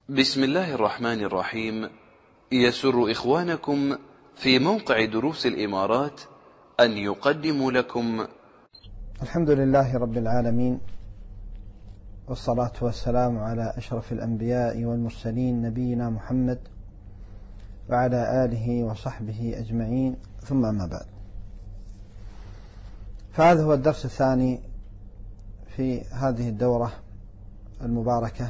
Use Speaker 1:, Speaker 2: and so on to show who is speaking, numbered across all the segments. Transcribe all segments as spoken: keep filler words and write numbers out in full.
Speaker 1: بسم الله الرحمن الرحيم. يسر إخوانكم في موقع دروس الإمارات أن يقدموا لكم
Speaker 2: الحمد لله رب العالمين، والصلاة والسلام على أشرف الأنبياء والمرسلين نبينا محمد وعلى آله وصحبه أجمعين، ثم أما بعد. فهذا هو الدرس الثاني في هذه الدورة المباركة،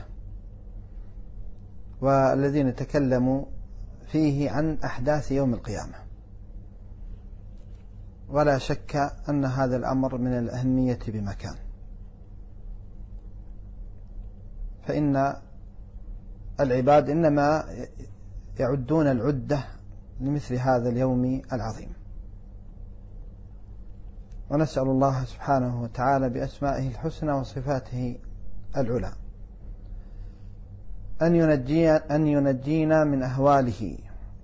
Speaker 2: والذي نتكلم فيه عن أحداث يوم القيامة. ولا شك أن هذا الأمر من الأهمية بمكان، فإن العباد إنما يعدون العدة لمثل هذا اليوم العظيم، ونسأل الله سبحانه وتعالى بأسمائه الحسنى وصفاته العلى أن ينجي أن ينجينا من أهواله،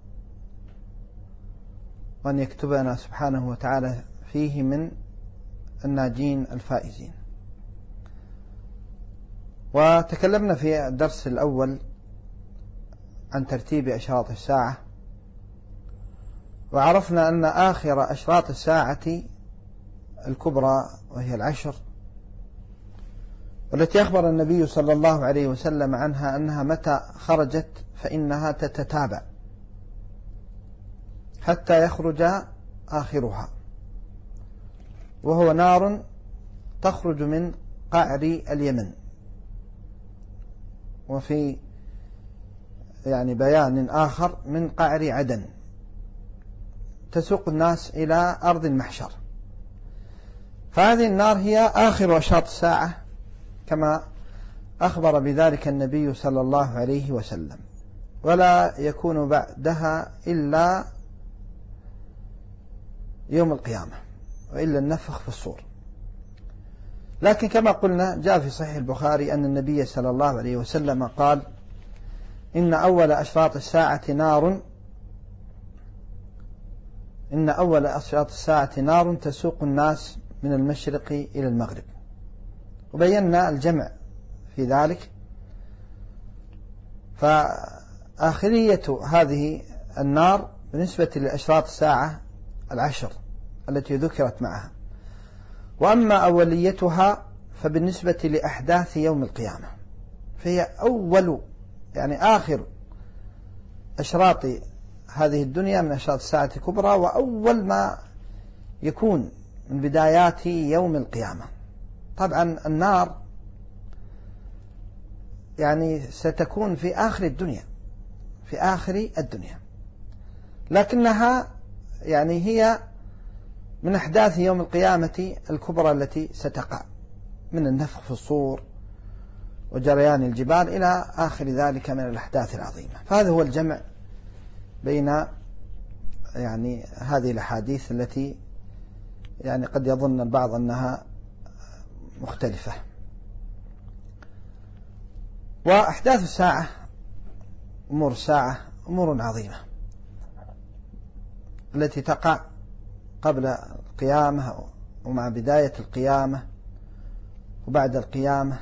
Speaker 2: وأن يكتبنا سبحانه وتعالى فيه من الناجين الفائزين. وتكلمنا في الدرس الأول عن ترتيب أشراط الساعة، وعرفنا أن آخر أشراط الساعة الكبرى وهي العشر، والتي أخبر النبي صلى الله عليه وسلم عنها أنها متى خرجت فإنها تتتابع حتى يخرج آخرها، وهو نار تخرج من قعر اليمن. وفي يعني بيان آخر من قعر عدن، تسوق الناس إلى أرض المحشر. فهذه النار هي آخر أشراط الساعة كما أخبر بذلك النبي صلى الله عليه وسلم، ولا يكون بعدها إلا يوم القيامة وإلا النفخ في الصور. لكن كما قلنا جاء في صحيح البخاري أن النبي صلى الله عليه وسلم قال: إن أول أشراط الساعة نار إن أول أشراط الساعة نار تسوق الناس من المشرق إلى المغرب. وبينا الجمع في ذلك. فآخرية هذه النار بالنسبة لأشراط الساعة العشر التي ذكرت معها، وأما أوليتها فبالنسبة لأحداث يوم القيامة، فهي أول يعني آخر أشراط هذه الدنيا من أشراط الساعة الكبرى، وأول ما يكون من بدايات يوم القيامة. طبعا النار يعني ستكون في آخر الدنيا في آخر الدنيا لكنها يعني هي من أحداث يوم القيامة الكبرى التي ستقع، من النفخ في الصور وجريان الجبال إلى آخر ذلك من الأحداث العظيمة. فهذا هو الجمع بين يعني هذه الأحاديث التي يعني قد يظن البعض أنها مختلفة. وأحداث الساعة أمور الساعة أمور عظيمة التي تقع قبل القيامة ومع بداية القيامة وبعد القيامة.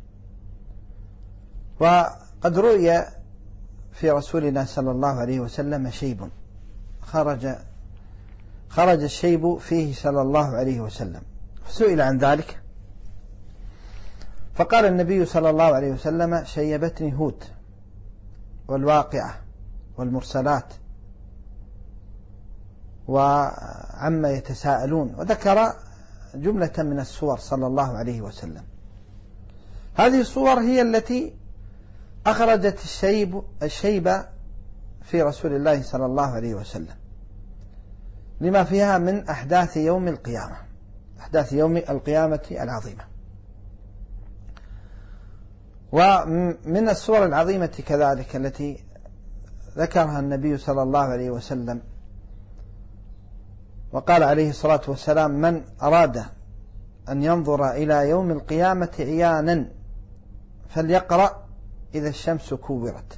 Speaker 2: وقد رؤي في رسولنا صلى الله عليه وسلم شيب خرج خرج الشيب فيه صلى الله عليه وسلم، فسئل عن ذلك فقال النبي صلى الله عليه وسلم: شيبتني هود والواقعة والمرسلات وعما يتساءلون، وذكر جملة من السور صلى الله عليه وسلم. هذه الصور هي التي أخرجت الشيب الشيب في رسول الله صلى الله عليه وسلم، لما فيها من أحداث يوم القيامة أحداث يوم القيامة العظيمة. ومن الصور العظيمة كذلك التي ذكرها النبي صلى الله عليه وسلم وقال عليه الصلاة والسلام: من أراد أن ينظر إلى يوم القيامة عيانا فليقرأ إذا الشمس كورت،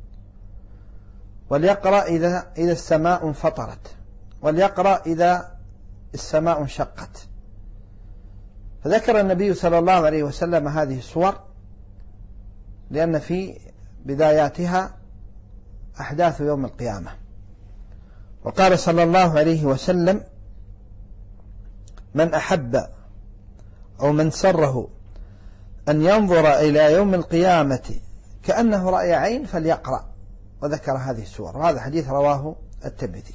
Speaker 2: وليقرأ إذا, إذا السماء انفطرت، وليقرأ إذا السماء انشقت. فذكر النبي صلى الله عليه وسلم هذه الصور لأن في بداياتها أحداث يوم القيامة. وقال صلى الله عليه وسلم: من أحب أو من سره أن ينظر إلى يوم القيامة كأنه رأي عين فليقرأ، وذكر هذه السور. وهذا حديث رواه الترمذي.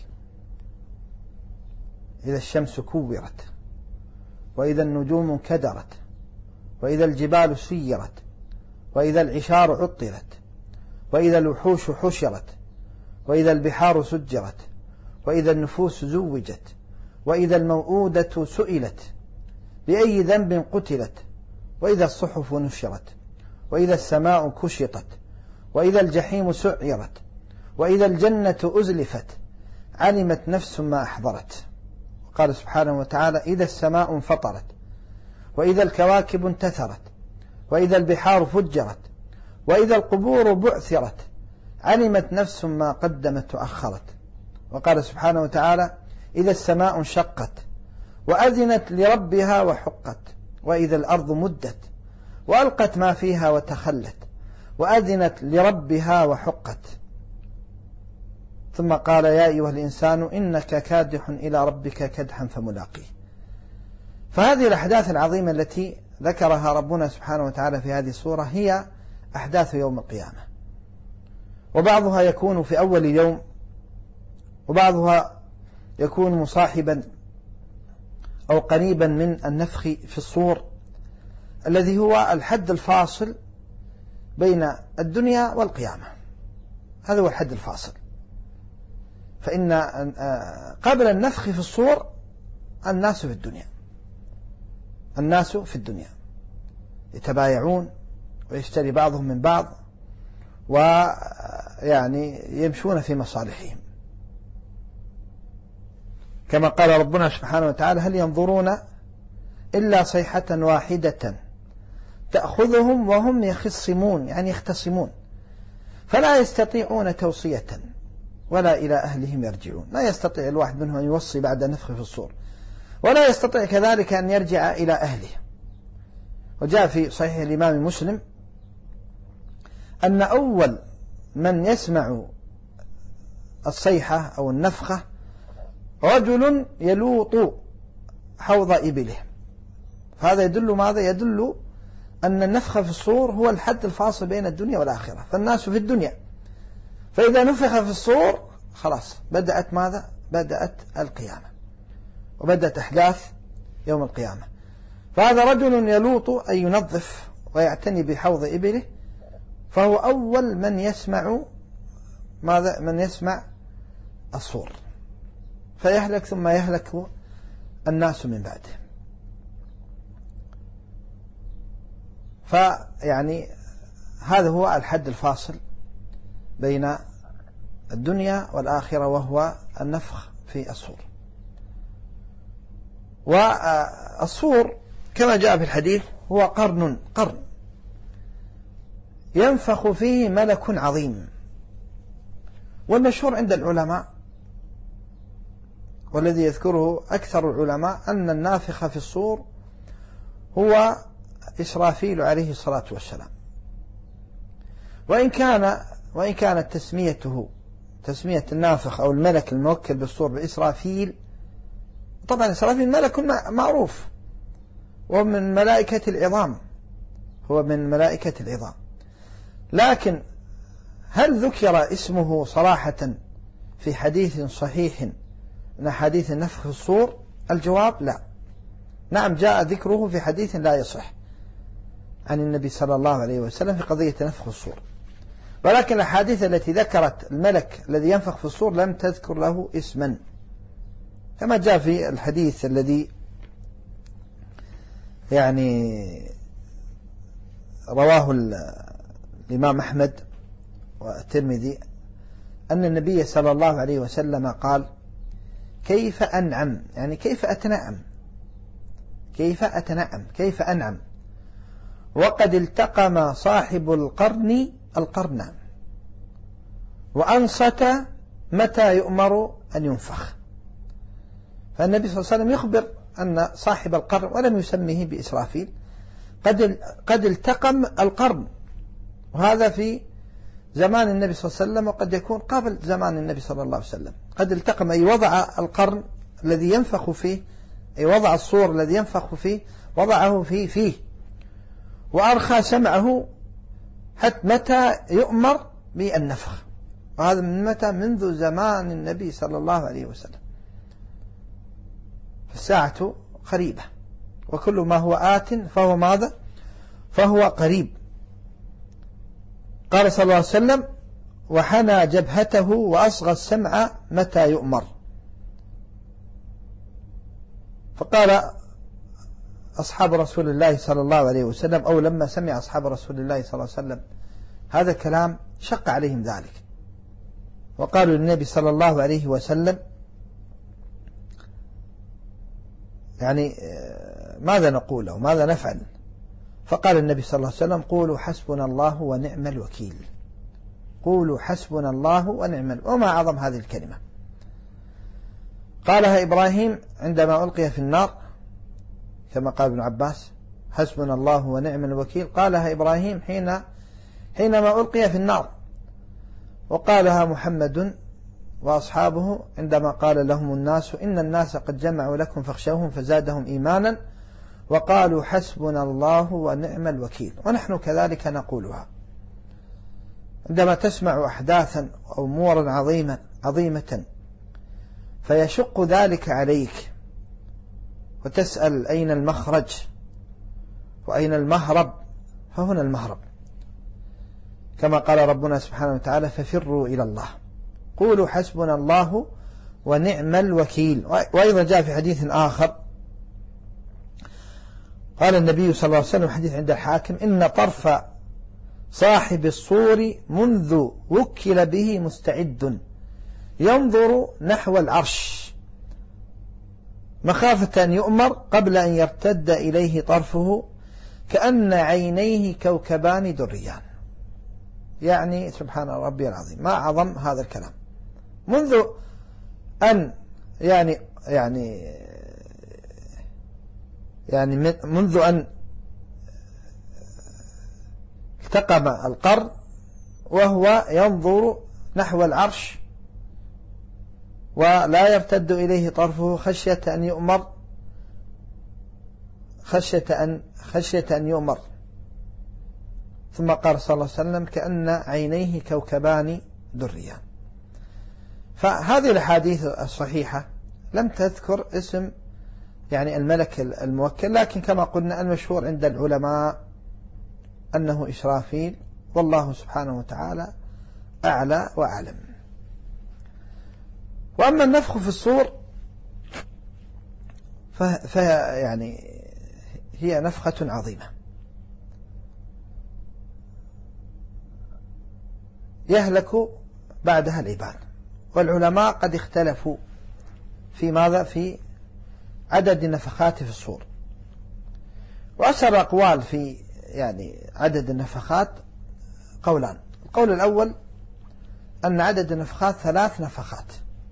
Speaker 2: إذا الشمس كورت، وإذا النجوم انكدرت، وإذا الجبال سيرت، وإذا العشار عطلت، وإذا الوحوش حشرت، وإذا البحار سجرت، وإذا النفوس زوجت، وإذا الموءودة سئلت بأي ذنب قتلت، وإذا الصحف نشرت، وإذا السماء كشطت، وإذا الجحيم سعرت، وإذا الجنة أزلفت، علمت نفس ما أحضرت. قال سبحانه وتعالى: إذا السماء انفطرت، وإذا الكواكب انتثرت، وإذا البحار فجرت، وإذا القبور بعثرت، علمت نفس ما قدمت وأخرت. وقال سبحانه وتعالى: إذا السماء انشقت وأذنت لربها وحقت، وإذا الأرض مدت وألقت ما فيها وتخلت، وأذنت لربها وحقت. ثم قال: يا أيها الإنسان إنك كادح إلى ربك كدحا فملاقيه. فهذه الأحداث العظيمة التي ذكرها ربنا سبحانه وتعالى في هذه السورة هي أحداث يوم القيامة، وبعضها يكون في أول يوم، وبعضها يكون مصاحبا أو قريبا من النفخ في الصور، الذي هو الحد الفاصل بين الدنيا والقيامة. هذا هو الحد الفاصل. فإن قبل النفخ في الصور الناس في الدنيا، الناس في الدنيا يتبايعون ويشتري بعضهم من بعض، ويعني يمشون في مصالحهم، كما قال ربنا سبحانه وتعالى: هل ينظرون إلا صيحة واحدة تأخذهم وهم يخصمون، يعني يختصمون، فلا يستطيعون توصية ولا إلى أهلهم يرجعون. لا يستطيع الواحد منهم أن يوصي بعد نفخ في الصور، ولا يستطيع كذلك أن يرجع إلى أهله. وجاء في صحيح الإمام مسلم أن أول من يسمع الصيحة أو النفخة رجل يلوط حوض إبله. فهذا يدل ماذا؟ يدل أن النفخ في الصور هو الحد الفاصل بين الدنيا والآخرة، فالناس في الدنيا، فإذا نفخ في الصور خلاص بدأت ماذا؟ بدأت القيامة، وبدأت أحداث يوم القيامة. فهذا رجل يلوط أي ينظف ويعتني بحوض إبله، فهو أول من يسمع ماذا؟ من يسمع الصور، فيهلك ثم يهلك الناس من بعده. فيعني هذا هو الحد الفاصل بين الدنيا والآخرة، وهو النفخ في الصور. والصور كما جاء في الحديث هو قرن قرن ينفخ فيه ملك عظيم. والمشهور عند العلماء والذي يذكره أكثر العلماء أن النافخ في الصور هو إسرافيل عليه الصلاة والسلام. وإن كان وإن كانت تسميته تسمية النافخ أو الملك الموكل بالصور بإسرافيل، طبعا إسرافيل ملك معروف ومن ملائكة العظام، هو من ملائكة العظام، لكن هل ذكر اسمه صراحة في حديث صحيح من حديث النفخ في الصور؟ الجواب لا. نعم جاء ذكره في حديث لا يصح عن النبي صلى الله عليه وسلم في قضية نفخ الصور، ولكن الأحاديث التي ذكرت الملك الذي ينفخ في الصور لم تذكر له اسما، كما جاء في الحديث الذي يعني رواه الإمام أحمد والترمذي أن النبي صلى الله عليه وسلم قال: كيف أنعم، يعني كيف أتنعم، كيف أتنعم كيف أنعم وقد التقم صاحب القرن القرن وأنصت متى يؤمر أن ينفخ. فالنبي صلى الله عليه وسلم يخبر أن صاحب القرن، ولم يسميه بإسرافيل، قد قد التقم القرن، وهذا في زمان النبي صلى الله عليه وسلم وقد يكون قبل زمان النبي صلى الله عليه وسلم. قد التقم أي وضع القرن الذي ينفخ فيه، أي وضع الصور الذي ينفخ فيه وضعه فيه فيه وأرخى سمعه حتى متى يؤمر بالنفخ. وهذا من متى؟ منذ زمان النبي صلى الله عليه وسلم. الساعة قريبة، وكل ما هو آت فهو ماذا؟ فهو قريب. قال صلى الله عليه وسلم: وحنى جبهته وأصغى السمع متى يؤمر. فقال أصحاب رسول الله صلى الله عليه وسلم، أو لما سمع أصحاب رسول الله صلى الله عليه وسلم هذا الكلام شق عليهم ذلك، وقالوا للنبي صلى الله عليه وسلم: يعني ماذا نقول أو ماذا نفعل؟ فقال النبي صلى الله عليه وسلم: قولوا حسبنا الله ونعم الوكيل. قولوا حسبنا الله ونعم الوكيل. وما أعظم هذه الكلمة. قالها إبراهيم عندما ألقي في النار كما قال ابن عباس: حسبنا الله ونعم الوكيل. قالها إبراهيم حين حينما ألقي في النار، وقالها محمد وأصحابه عندما قال لهم الناس: إن الناس قد جمعوا لكم فاخشوهم فزادهم إيمانا وقالوا حسبنا الله ونعم الوكيل. ونحن كذلك نقولها عندما تسمع أحداثا أو أمورا عظيمة عظيمة فيشق ذلك عليك وتسأل أين المخرج وأين المهرب، فهنا المهرب، كما قال ربنا سبحانه وتعالى: ففروا إلى الله. قولوا حسبنا الله ونعم الوكيل. وأيضا جاء في حديث آخر قال النبي صلى الله عليه وسلم، حديث عند الحاكم: إن طرف صاحب الصور منذ وكل به مستعد ينظر نحو العرش مخافة أن يؤمر قبل أن يرتد إليه طرفه كأن عينيه كوكبان دريان. يعني سبحان ربي العظيم، ما أعظم هذا الكلام. منذ أن يعني يعني يعني منذ أن التقم القرن وهو ينظر نحو العرش ولا يرتد إليه طرفه خشية أن يؤمر خشية أن خشية أن يؤمر ثم قال صلى الله عليه وسلم: كأن عينيه كوكبان دريان. فهذه الحديث الصحيحة لم تذكر اسم يعني الملك الموكل، لكن كما قلنا المشهور عند العلماء أنه إسرافيل، والله سبحانه وتعالى أعلى وأعلم. وأما النفخ في الصور فهي يعني هي نفخة عظيمة يهلك بعدها العباد. والعلماء قد اختلفوا في ماذا؟ في عدد النفخات في الصور. وأشهر أقوال في يعني عدد النفخات قولان. القول الأول أن عدد النفخات ثلاث نفخات،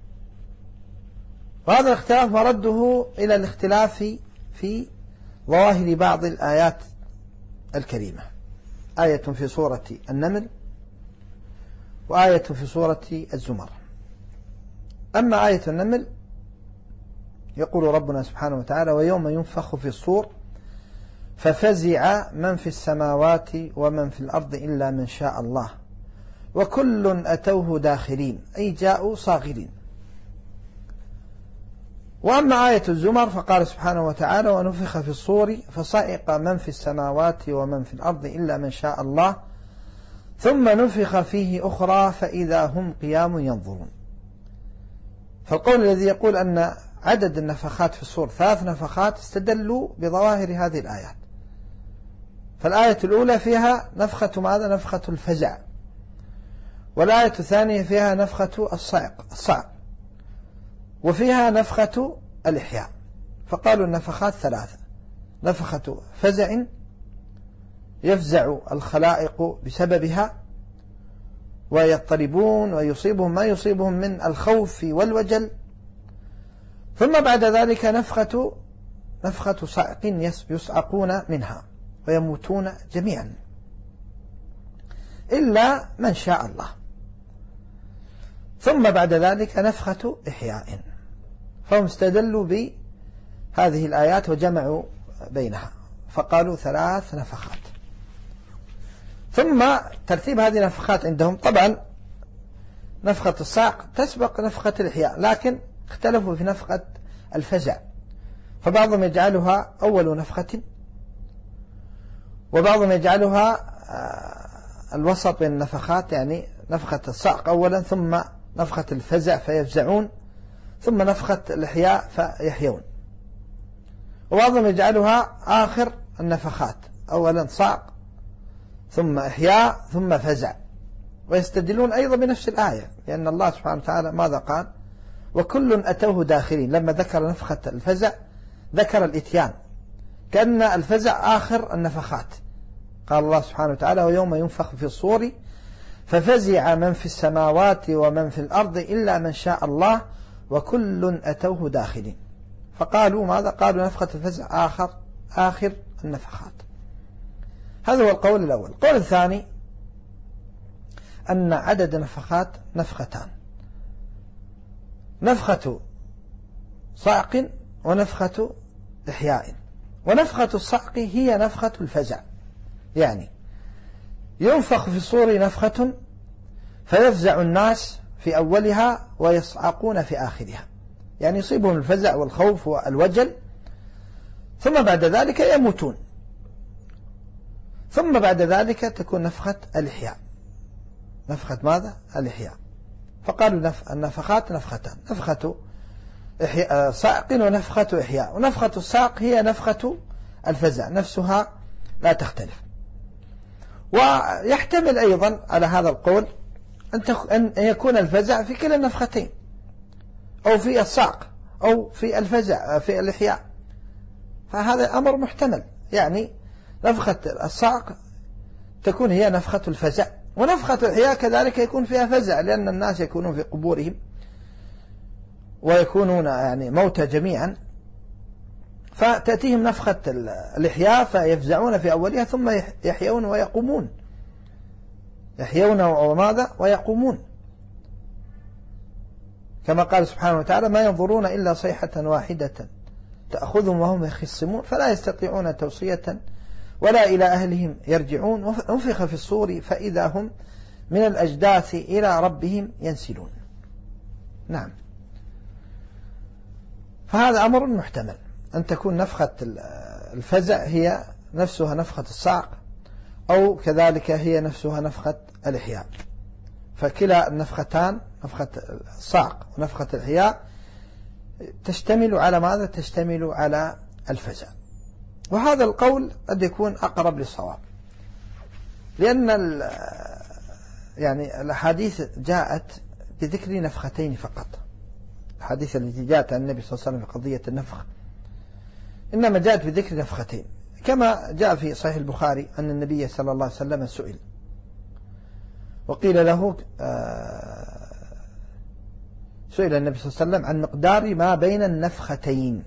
Speaker 2: وهذا الاختلاف مرده إلى الاختلاف في ظواهر بعض الآيات الكريمة. آية في سورة النمل وآية في سورة الزمر. أما آية النمل يقول ربنا سبحانه وتعالى: ويوم ينفخ في الصور ففزع من في السماوات ومن في الأرض إلا من شاء الله وكل أتوه داخرين، أي جاءوا صاغرين. وأما آية الزمر فقال سبحانه وتعالى: ونفخ في الصور فصعق من في السماوات ومن في الأرض إلا من شاء الله ثم نفخ فيه أخرى فإذا هم قيام ينظرون. فالقول الذي يقول أن عدد النفخات في الصور ثلاث نفخات استدلوا بظواهر هذه الآيات. فالآية الأولى فيها نفخة ماذا؟ نفخة الفزع. والآية الثانية فيها نفخة الصعق الصعق وفيها نفخة الإحياء. فقالوا النفخات ثلاثة: نفخة فزع يفزع الخلائق بسببها ويضطربون ويصيبهم ما يصيبهم من الخوف والوجل، ثم بعد ذلك نفخة نفخة صعق يصعقون منها ويموتون جميعا. إلا من شاء الله. ثم بعد ذلك نفخة إحياء. فهم استدلوا بهذه الآيات وجمعوا بينها فقالوا ثلاث نفخات. ثم ترتيب هذه النفخات عندهم، طبعا نفخة الصعق تسبق نفخة الإحياء، لكن اختلفوا في نفخة الفزع، فبعضهم يجعلها أول نفخة، وبعضهم يجعلها الوسط بين النفخات، يعني نفخة الصعق أولا ثم نفخة الفزع فيفزعون ثم نفخة الإحياء فيحيون، وبعضهم يجعلها آخر النفخات، أولا صعق ثم إحياء ثم فزع. ويستدلون أيضا بنفس الآية، لأن الله سبحانه وتعالى ماذا قال؟ وكل أتوه داخلين. لما ذكر نفخة الفزع ذكر الإتيان، كأن الفزع آخر النفخات. قال الله سبحانه وتعالى ويوم ينفخ في الصور ففزع من في السماوات ومن في الأرض إلا من شاء الله وكل أتوه داخلين. فقالوا ماذا؟ قالوا نفخة الفزع آخر آخر النفخات. هذا هو القول الأول. القول الثاني أن عدد النفخات نفختان، نفخة صعق ونفخة إحياء. ونفخة الصعق هي نفخة الفزع، يعني ينفخ في الصور نفخة فيفزع الناس في أولها ويصعقون في آخرها، يعني يصيبهم الفزع والخوف والوجل، ثم بعد ذلك يموتون. ثم بعد ذلك تكون نفخة الإحياء. نفخة ماذا؟ الإحياء. فقالوا نف... النفخات نفختان، نفخة إحياء صعق ونفخة إحياء. ونفخة الصعق هي نفخة الفزع نفسها لا تختلف. ويحتمل أيضا على هذا القول أن, تخ... أن يكون الفزع في كلا النفختين، أو في الصعق أو في الفزع في الإحياء، فهذا أمر محتمل. يعني نفخة الصعق تكون هي نفخة الفزع، ونفخة الإحياء كذلك يكون فيها فزع، لأن الناس يكونون في قبورهم ويكونون يعني موتى جميعا، فتأتيهم نفخة الإحياء فيفزعون في أولها ثم يحيون ويقومون، يحيون وماذا؟ ويقومون، كما قال سبحانه وتعالى ما ينظرون إلا صيحة واحدة تأخذهم وهم يخصمون فلا يستطيعون توصية ولا إلى أهلهم يرجعون ونفخ في الصور فإذا هم من الأجداث إلى ربهم ينسلون. نعم، فهذا أمر محتمل أن تكون نفخة الفزع هي نفسها نفخة الصعق، أو كذلك هي نفسها نفخة الإحياء. فكلا النفختان نفخة الصعق ونفخة الإحياء تشتمل على ماذا؟ تشتمل على الفزع. وهذا القول قد يكون أقرب للصواب، لأن يعني الأحاديث جاءت بذكر نفختين فقط. الحديث التي جاءت عن النبي صلى الله عليه وسلم في قضية النفخ إنما جاءت بذكر نفختين، كما جاء في صحيح البخاري أن النبي صلى الله عليه وسلم سئل وقيل له سئل النبي صلى الله عليه وسلم عن مقدار ما بين النفختين،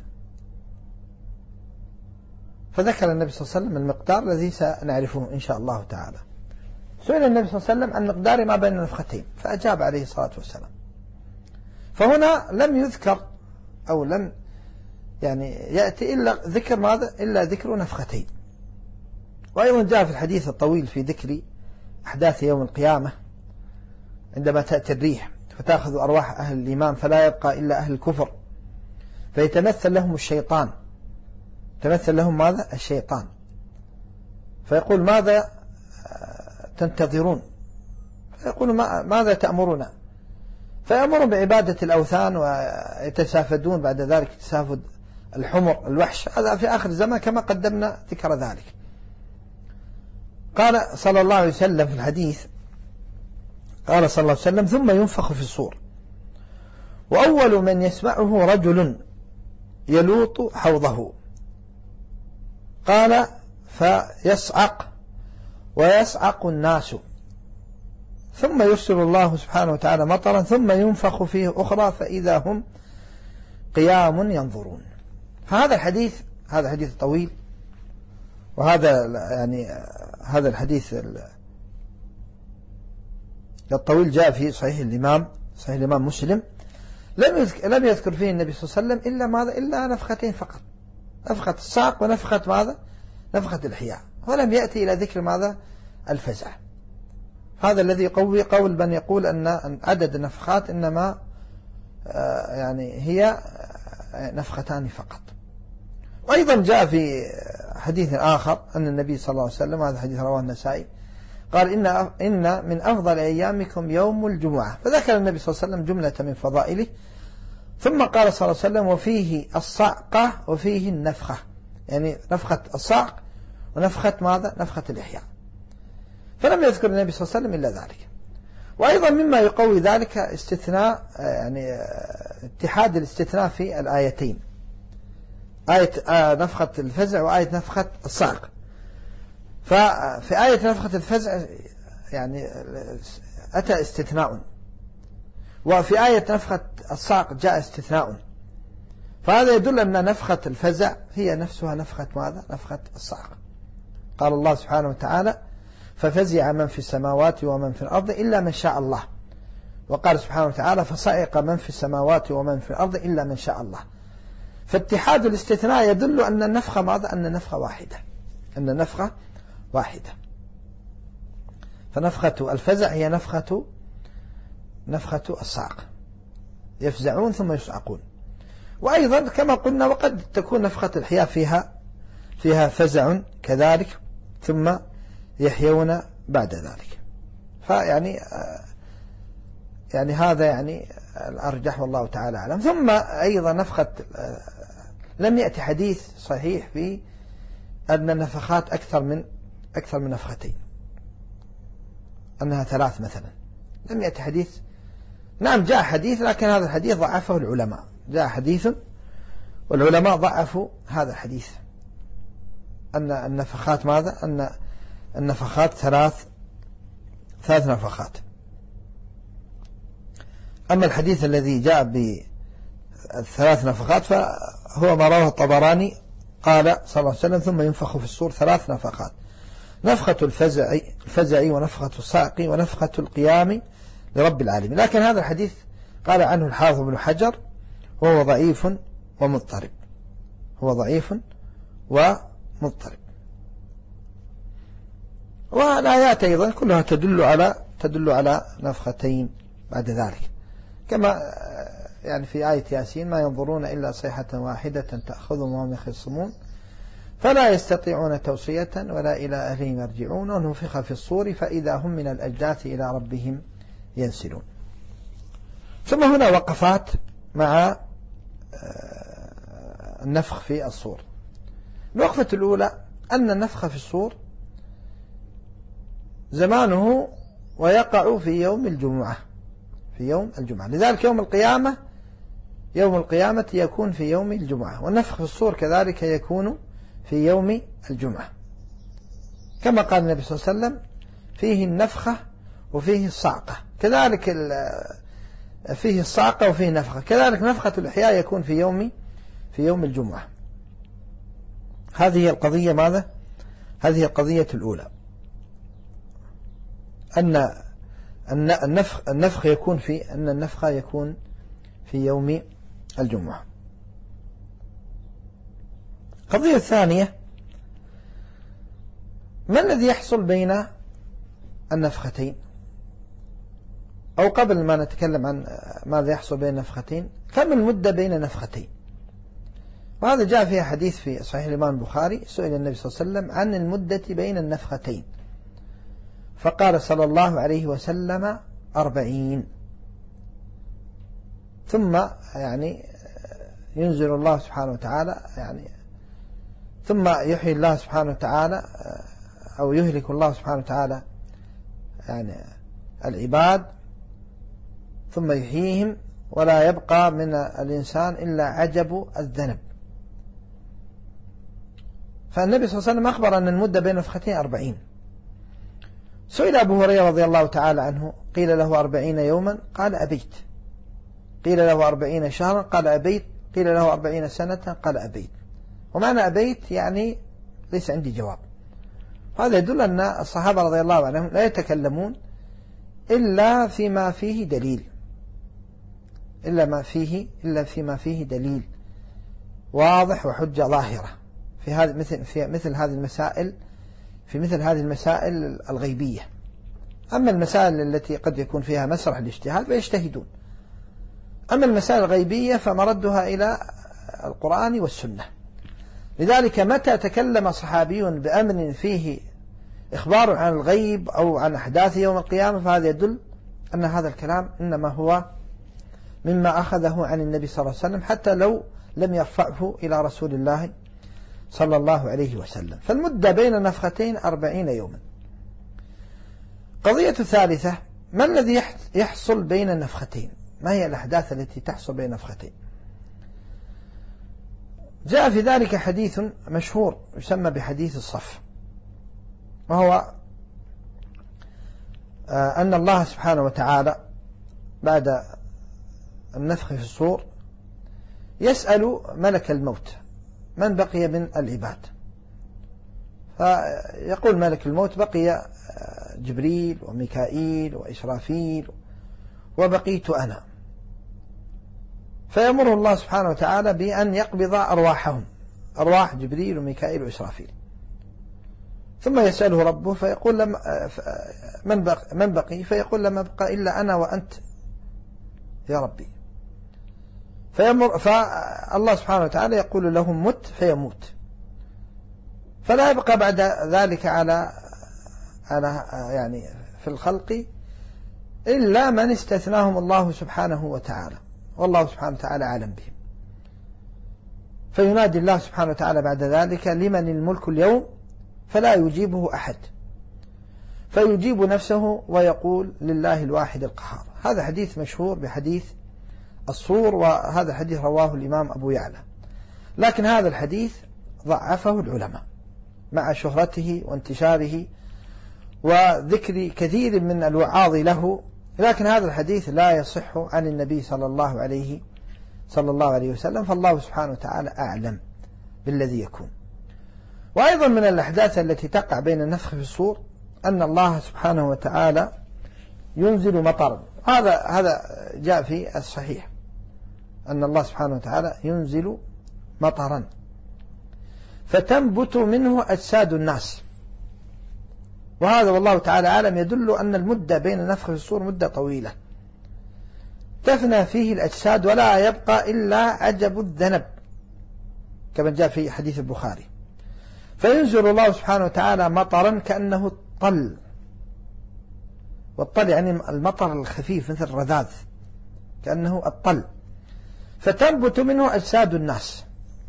Speaker 2: فذكر النبي صلى الله عليه وسلم المقدار الذي سنعرفه إن شاء الله تعالى. سئل النبي صلى الله عليه وسلم عن مقدار ما بين النفختين فأجاب عليه الصلاة والسلام. فهنا لم يذكر أو لم يعني يأتي إلا ذكر ماذا؟ إلا ذكر نفختين. وأيضا جاء في الحديث الطويل في ذكر أحداث يوم القيامة عندما تأتي الريح فتأخذ أرواح أهل الإيمان فلا يبقى إلا أهل الكفر، فيتمثل لهم الشيطان، تمثل لهم ماذا؟ الشيطان، فيقول ماذا تنتظرون؟ فيقول ماذا تأمرون؟ فيأمر بعبادة الأوثان ويتسافدون بعد ذلك تسافد الحمر الوحش. هذا في آخر الزمان كما قدمنا ذكر ذلك. قال صلى الله عليه وسلم في الحديث قال صلى الله عليه وسلم ثم ينفخ في الصور وأول من يسمعه رجل يلوط حوضه، قال فيصعق ويصعق الناس ثم يرسل الله سبحانه وتعالى مطرا ثم ينفخ فيه أخرى فإذا هم قيام ينظرون. فهذا الحديث هذا حديث طويل، وهذا يعني هذا الحديث الطويل جاء في صحيح الإمام صحيح الإمام مسلم، لم يذكر, لم يذكر فيه النبي صلى الله عليه وسلم إلا ماذا؟ إلا نفختين فقط، نفخة الصعق ونفخة ماذا؟ نفخة الإحياء، ولم يأتي إلى ذكر ماذا؟ الفزع. هذا الذي يقوي قول من يقول أن عدد النفخات إنما يعني هي نفختان فقط. وأيضا جاء في حديث آخر أن النبي صلى الله عليه وسلم، هذا حديث رواه النسائي، قال إن إن من أفضل أيامكم يوم الجمعة، فذكر النبي صلى الله عليه وسلم جملة من فضائله، ثم قال صلى الله عليه وسلم وفيه الصعقة وفيه النفخة، يعني نفخة الصعق ونفخة ماذا؟ نفخة الإحياء، فلم يذكر النبي صلى الله عليه وسلم إلا ذلك. وأيضا مما يقوي ذلك استثناء، يعني اتحاد الاستثناء في الآيتين، آية نفخة الفزع وآية نفخة الصعق. ففي آية نفخة الفزع يعني أتى استثناء، وفي آية نفخة الصعق جاء استثناء، فهذا يدل أن نفخة الفزع هي نفسها نفخة ماذا؟ نفخة الصعق. قال الله سبحانه وتعالى ففزع من في السماوات ومن في الأرض إلا من شاء الله، وقال سبحانه وتعالى فصعق من في السماوات ومن في الأرض إلا من شاء الله. فاتحاد الاستثناء يدل أن النفخة ماذا؟ أن النفخة واحدة، أن النفخة واحدة. فنفخة الفزع هي نفخة نفخة الصعق، يفزعون ثم يصعقون. وأيضا كما قلنا وقد تكون نفخة الإحياء فيها فيها فزع كذلك ثم يحيون بعد ذلك. فيعني يعني هذا يعني الأرجح والله تعالى أعلم. ثم أيضا نفخة، لم يأتي حديث صحيح في أن النفخات أكثر من أكثر من نفختين، أنها ثلاث مثلا، لم يأتي حديث. نعم جاء حديث لكن هذا الحديث ضعفه العلماء، جاء حديث والعلماء ضعفوا هذا الحديث، أن النفخات ماذا؟ أن النفخات ثلاث ثلاث نفخات. أما الحديث الذي جاء بثلاث نفخات فهو ما رواه الطبراني، قال صلى الله عليه وسلم ثم ينفخ في الصور ثلاث نفخات، نفخة الفزع الفزع ونفخة الصعق ونفخة القيام لرب العالمين. لكن هذا الحديث قال عنه الحافظ بن حجر وهو ضعيف ومضطرب، هو ضعيف ومضطرب. والآيات أيضا كلها تدل على تدل على نفختين بعد ذلك، كما يعني في آية ياسين ما ينظرون إلا صيحة واحدة تأخذهم وهم يخصمون فلا يستطيعون توصية ولا إلى أهلهم يرجعون ونفخ في الصور فإذا هم من الأجداث إلى ربهم ينسلون. ثم هنا وقفات مع النفخ في الصور. الوقفة الأولى أن النفخ في الصور زمانه ويقع في يوم الجمعة، في يوم الجمعة، لذلك يوم القيامة يوم القيامة يكون في يوم الجمعة، والنفخ في الصور كذلك يكون في يوم الجمعة، كما قال النبي صلى الله عليه وسلم فيه النفخة وفيه الصعقة، كذلك فيه الصعقة وفيه النفخة، كذلك نفخة الإحياء يكون في يوم في يوم الجمعة. هذه القضية ماذا؟ هذه القضية الأولى، أن النفخ النفخ يكون في أن النفخ يكون في يوم الجمعة. القضية الثانية ما الذي يحصل بين النفختين، أو قبل ما نتكلم عن ماذا يحصل بين النفختين كم المدة بين النفختين؟ وهذا جاء فيها حديث في صحيح الإمام البخاري، سئل النبي صلى الله عليه وسلم عن المدة بين النفختين فقال صلى الله عليه وسلم أربعين، ثم يعني ينزل الله سبحانه وتعالى يعني ثم يحيي الله سبحانه وتعالى أو يهلك الله سبحانه وتعالى يعني العباد ثم يحييهم ولا يبقى من الإنسان إلا عجب الذنب. فالنبي صلى الله عليه وسلم أخبر أن المدة بين النفختين أربعين. سئل أبو هريرة رضي الله تعالى عنه قيل له أربعين يوما قال أبيت، قيل له أربعين شهرا قال أبيت، قيل له أربعين سنة قال أبيت. ومعنى أبيت يعني ليس عندي جواب. هذا يدل أن الصحابة رضي الله عنهم لا يتكلمون إلا فيما فيه دليل إلا ما فيه إلا فيما فيه دليل واضح وحجة ظاهرة في هذا مثل في مثل هذه المسائل في مثل هذه المسائل الغيبية. أما المسائل التي قد يكون فيها مسرح الاجتهاد فيجتهدون، أما المسائل الغيبية فمردها إلى القرآن والسنة. لذلك متى تكلم صحابي بأمر فيه إخبار عن الغيب أو عن أحداث يوم القيامة فهذا يدل أن هذا الكلام إنما هو مما أخذه عن النبي صلى الله عليه وسلم حتى لو لم يرفعه إلى رسول الله صلى الله عليه وسلم. فالمدة بين النفختين أربعين يوما. قضية ثالثة: ما الذي يحصل بين النفختين؟ ما هي الأحداث التي تحصل بين النفختين؟ جاء في ذلك حديث مشهور يسمى بحديث الصف، وهو أن الله سبحانه وتعالى بعد النفخ في الصور يسأل ملك الموت من بقي من العباد، فيقول ملك الموت: بقي جبريل وميكائيل وإسرافيل وبقيت أنا. فيأمره الله سبحانه وتعالى بأن يقبض أرواحهم، أرواح جبريل وميكائيل وإسرافيل. ثم يسأله ربه فيقول: لم من بقي, من بقي فيقول: لم أبقى إلا أنا وأنت يا ربي. فيمر فالله سبحانه وتعالى يقول لهم: مت، فيموت. فلا يبقى بعد ذلك على على يعني في الخلق إلا من استثناهم الله سبحانه وتعالى، والله سبحانه وتعالى أعلم بهم. فينادي الله سبحانه وتعالى بعد ذلك: لمن الملك اليوم؟ فلا يجيبه أحد، فيجيب نفسه ويقول: لله الواحد القهار. هذا حديث مشهور بحديث الصور، وهذا الحديث رواه الإمام أبو يعلى، لكن هذا الحديث ضعفه العلماء مع شهرته وانتشاره وذكر كثير من الوعاظ له، لكن هذا الحديث لا يصح عن النبي صلى الله عليه صلى الله عليه وسلم، فالله سبحانه وتعالى أعلم بالذي يكون. وأيضا من الأحداث التي تقع بين النفخ في الصور أن الله سبحانه وتعالى ينزل مطرا. هذا هذا جاء في الصحيح أن الله سبحانه وتعالى ينزل مطرا فتنبت منه أجساد الناس، وهذا والله تعالى أعلم يدل أن المدة بين النفخ في الصور مدة طويلة تفنى فيه الأجساد ولا يبقى إلا عجب الذنب كما جاء في حديث البخاري. فينزل الله سبحانه وتعالى مطرا كأنه الطل، والطل يعني المطر الخفيف مثل الرذاذ، كأنه الطل، فتنبت منه أجساد الناس.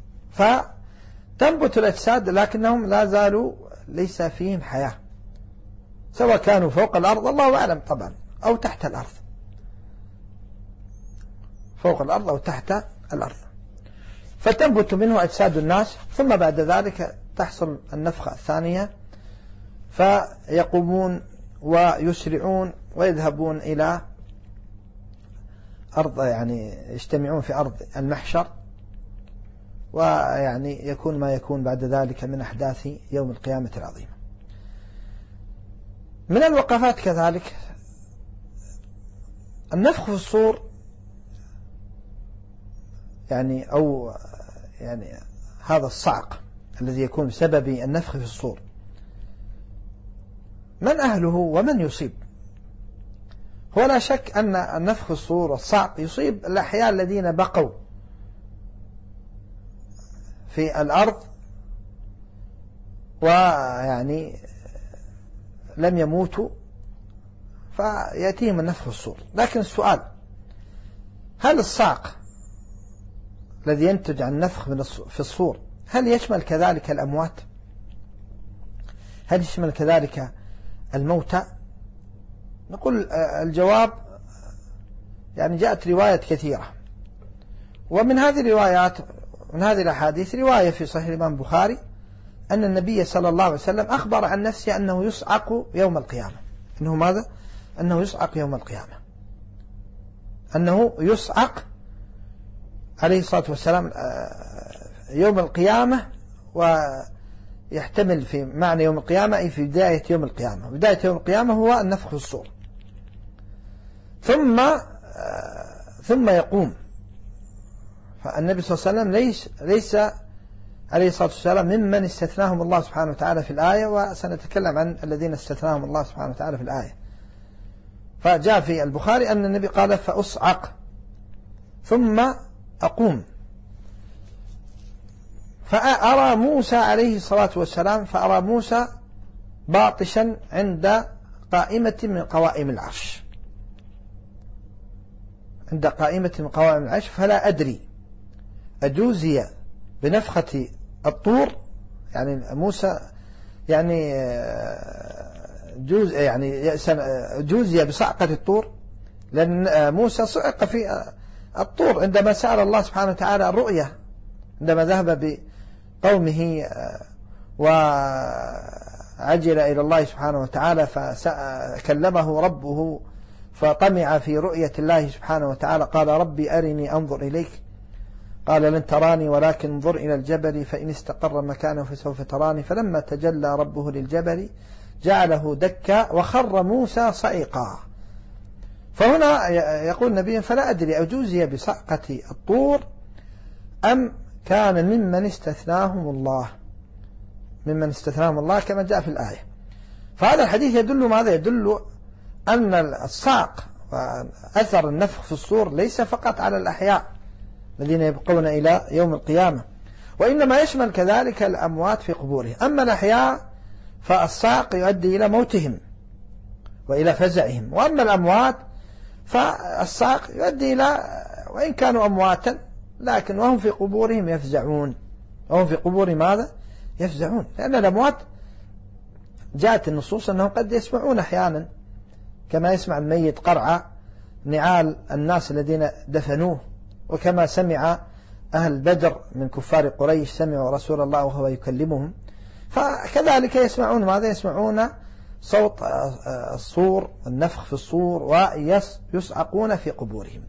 Speaker 2: فتنبت الأجساد لكنهم لا زالوا ليس فيهم حياة، سواء كانوا فوق الأرض الله أعلم طبعا أو تحت الأرض، فوق الأرض أو تحت الأرض. فتنبت منه أجساد الناس، ثم بعد ذلك تحصل النفخة الثانية فيقومون ويسرعون ويذهبون إلى أرض، يعني يجتمعون في أرض المحشر، ويعني يكون ما يكون بعد ذلك من أحداث يوم القيامة العظيمة. من الوقفات كذلك النفخ في الصور، يعني أو يعني هذا الصعق الذي يكون بسبب النفخ في الصور، من أهله ومن يصيب؟ هو لا شك أن النفخ في الصور والصعق يصيب الأحياء الذين بقوا في الأرض ويعني لم يموتوا فيأتيهم النفخ في الصور. لكن السؤال: هل الصعق الذي ينتج عن النفخ في الصور هل يشمل كذلك الأموات؟ هل يشمل كذلك الموتى؟ نقول الجواب يعني جاءت روايات كثيرة، ومن هذه الروايات من هذه الأحاديث رواية في صحيح الإمام البخاري أن النبي صلى الله عليه وسلم أخبر عن نفسه أنه يصعق يوم القيامة. أنه ماذا؟ أنه يصعق يوم القيامة، أنه يصعق عليه الصلاة والسلام يوم القيامة، ويحتمل في معنى يوم القيامة أي في بداية يوم القيامة. بداية يوم القيامة هو النفخ في الصور. ثم ثم يقوم. فالنبي صلى الله عليه وسلم ليس ليس عليه الصلاة والسلام ممن استثناهم الله سبحانه وتعالى في الآية، وسنتكلم عن الذين استثناهم الله سبحانه وتعالى في الآية. فجاء في البخاري أن النبي قال فأصعق ثم أقوم. فأرى موسى عليه الصلاة والسلام فأرى موسى باطشا عند قائمة من قوائم العرش، عند قائمة من قوائم العرش، فلا أدري أجوزي بنفخة الطور، يعني موسى يعني جوز يعني جوزي بصعقة الطور، لأن موسى صعق في الطور عندما سأل الله سبحانه وتعالى الرؤية، عندما ذهب بقومه وعجل إلى الله سبحانه وتعالى فكلمه ربه فطمع في رؤية الله سبحانه وتعالى، قال ربي أرني أنظر إليك، قال لن تراني ولكن انظر إلى الجبل فإن استقر مكانه فسوف تراني، فلما تجلى ربه للجبل جعله دكا وخر موسى صعقا. فهنا يقول النبي فلا أدري أجوزي بصعقة الطور أم كان ممن استثناهم الله، ممن استثناهم الله كما جاء في الآية. فهذا الحديث يدل ماذا؟ يدل أن الصعق وأثر النفخ في الصور ليس فقط على الأحياء الذين يبقون إلى يوم القيامة، وإنما يشمل كذلك الأموات في قبورهم. أما الأحياء فالصعق يؤدي إلى موتهم وإلى فزعهم، وأما الأموات فالصعق يؤدي إلى وإن كانوا أمواتا لكن وهم في قبورهم يفزعون، وهم في قبور ماذا؟ يفزعون، لأن الأموات جاءت النصوص أنهم قد يسمعون أحيانا كما يسمع الميت قرع نعال الناس الذين دفنوه، وكما سمع أهل بدر من كفار قريش سمعوا رسول الله وهو يكلمهم، فكذلك يسمعون ماذا؟ يسمعون صوت الصور، النفخ في الصور، ويصعقون في قبورهم.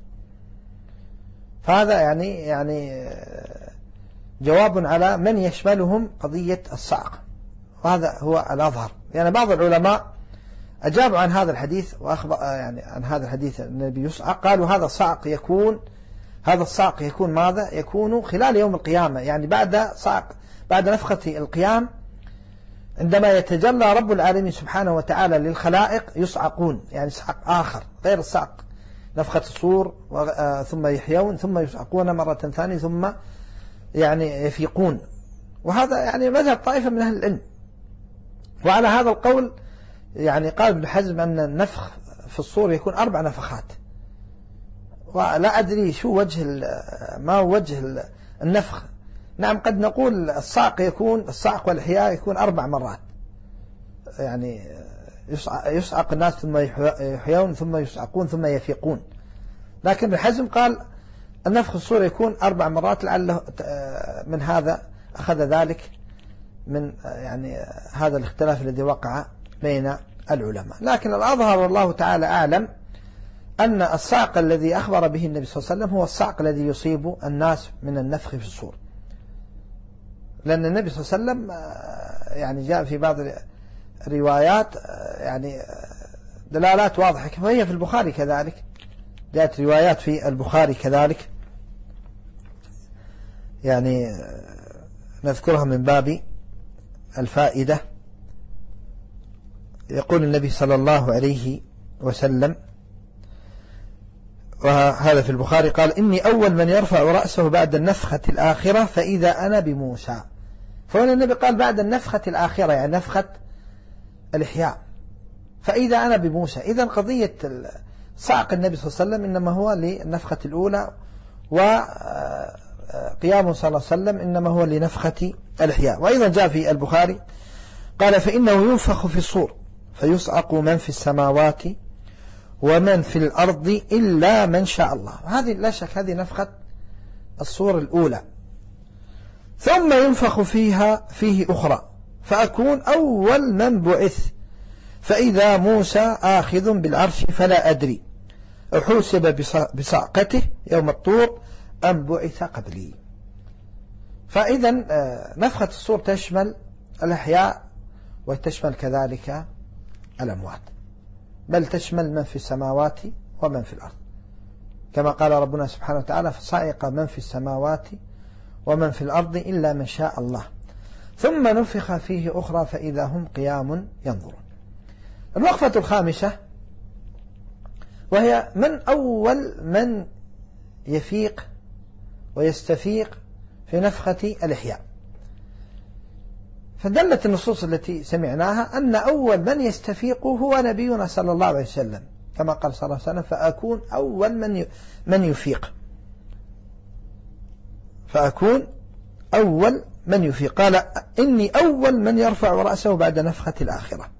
Speaker 2: فهذا يعني يعني جواب على من يشملهم قضية الصعق، وهذا هو الأظهر. يعني بعض العلماء أجابوا عن هذا الحديث وأخبر يعني عن هذا الحديث النبي يصعق، قالوا هذا الصعق يكون هذا الصعق يكون ماذا؟ يكون خلال يوم القيامة، يعني بعد صعق بعد نفخة القيام عندما يتجلى رب العالمين سبحانه وتعالى للخلائق يصعقون، يعني صعق آخر غير الصعق نفخة الصور ثم يحيون ثم يصعقون مرة ثانية ثم يعني يفيقون. وهذا يعني مذهب طائفة من أهل العلم. وعلى هذا القول يعني قال ابن حزم أن النفخ في الصور يكون أربع نفخات، ولا أدري شو وجه ما هو وجه النفخ. نعم قد نقول الصعق يكون الصعق والإحياء يكون أربع مرات، يعني يصعق الناس ثم يحيون ثم يصعقون ثم يفيقون، لكن ابن حزم قال النفخ الصور يكون أربع مرات، لعله من هذا أخذ ذلك من يعني هذا الاختلاف الذي وقع بين العلماء. لكن الأظهر والله تعالى أعلم أن الصعق الذي أخبر به النبي صلى الله عليه وسلم هو الصعق الذي يصيب الناس من النفخ في الصور، لأن النبي صلى الله عليه وسلم يعني جاء في بعض الروايات يعني دلالات واضحة، وهي في البخاري كذلك، جاءت روايات في البخاري كذلك يعني نذكرها من باب الفائدة. يقول النبي صلى الله عليه وسلم، وهذا في البخاري، قال إني أول من يرفع رأسه بعد النفخة الآخرة فإذا أنا بموسى. فهنا النبي قال بعد النفخة الآخرة يعني نفخة الإحياء، فإذا أنا بموسى. إذن قضية صعق النبي صلى الله عليه وسلم إنما هو للنفخة الأولى، وقيام صلى الله عليه وسلم إنما هو لنفخة الإحياء. وأيضا جاء في البخاري قال فإنه ينفخ في الصور فيصعق من في السماوات ومن في الأرض إلا من شاء الله. هذه لا شك هذه نفخة الصور الأولى، ثم ينفخ فيها فيه أخرى فأكون أول من بعث، فإذا موسى آخذ بالعرش فلا أدري أحوسب بصعقته يوم الطور أم بعث قبلي. فإذا نفخة الصور تشمل الأحياء وتشمل كذلك الأموات، بل تشمل من في السماوات ومن في الأرض، كما قال ربنا سبحانه وتعالى فصعق من في السماوات ومن في الأرض إلا من شاء الله ثم نفخ فيه أخرى فإذا هم قيام ينظرون. الوقفة الخامسة وهي من أول من يفيق ويستفيق في نفخة الإحياء. فدلت النصوص التي سمعناها أن أول من يستفيق هو نبينا صلى الله عليه وسلم، كما قال صلى الله عليه وسلم فأكون أول من من يفيق فأكون أول من يفيق قال إني أول من يرفع رأسه بعد نفخة الآخرة.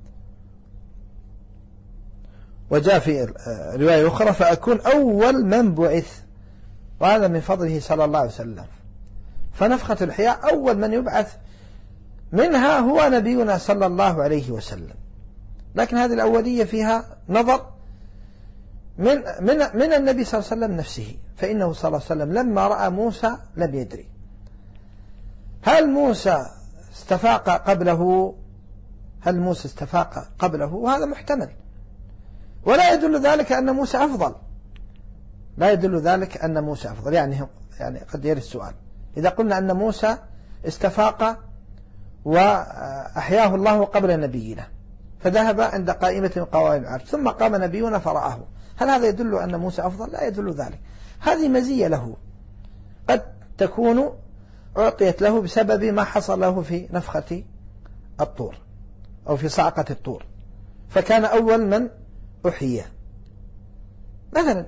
Speaker 2: وجاء في رواية أخرى فأكون أول من بعث، وهذا من فضله صلى الله عليه وسلم. فنفخة الإحياء أول من يبعث منها هو نبينا صلى الله عليه وسلم، لكن هذه الأولية فيها نظر من من من النبي صلى الله عليه وسلم نفسه، فإنه صلى الله عليه وسلم لما رأى موسى لم يدري هل موسى استفاق قبله هل موسى استفاق قبله وهذا محتمل، ولا يدل ذلك أن موسى أفضل لا يدل ذلك أن موسى أفضل. يعني يعني قد يرد السؤال إذا قلنا أن موسى استفاق وأحياه الله قبل نبينا فذهب عند قائمة من قوائم العرش ثم قام نبينا فرآه، هل هذا يدل أن موسى أفضل؟ لا يدل ذلك. هذه مزية له قد تكون أعطيت له بسبب ما حصل له في نفخة الطور أو في صعقة الطور، فكان أول من أحيي مثلا،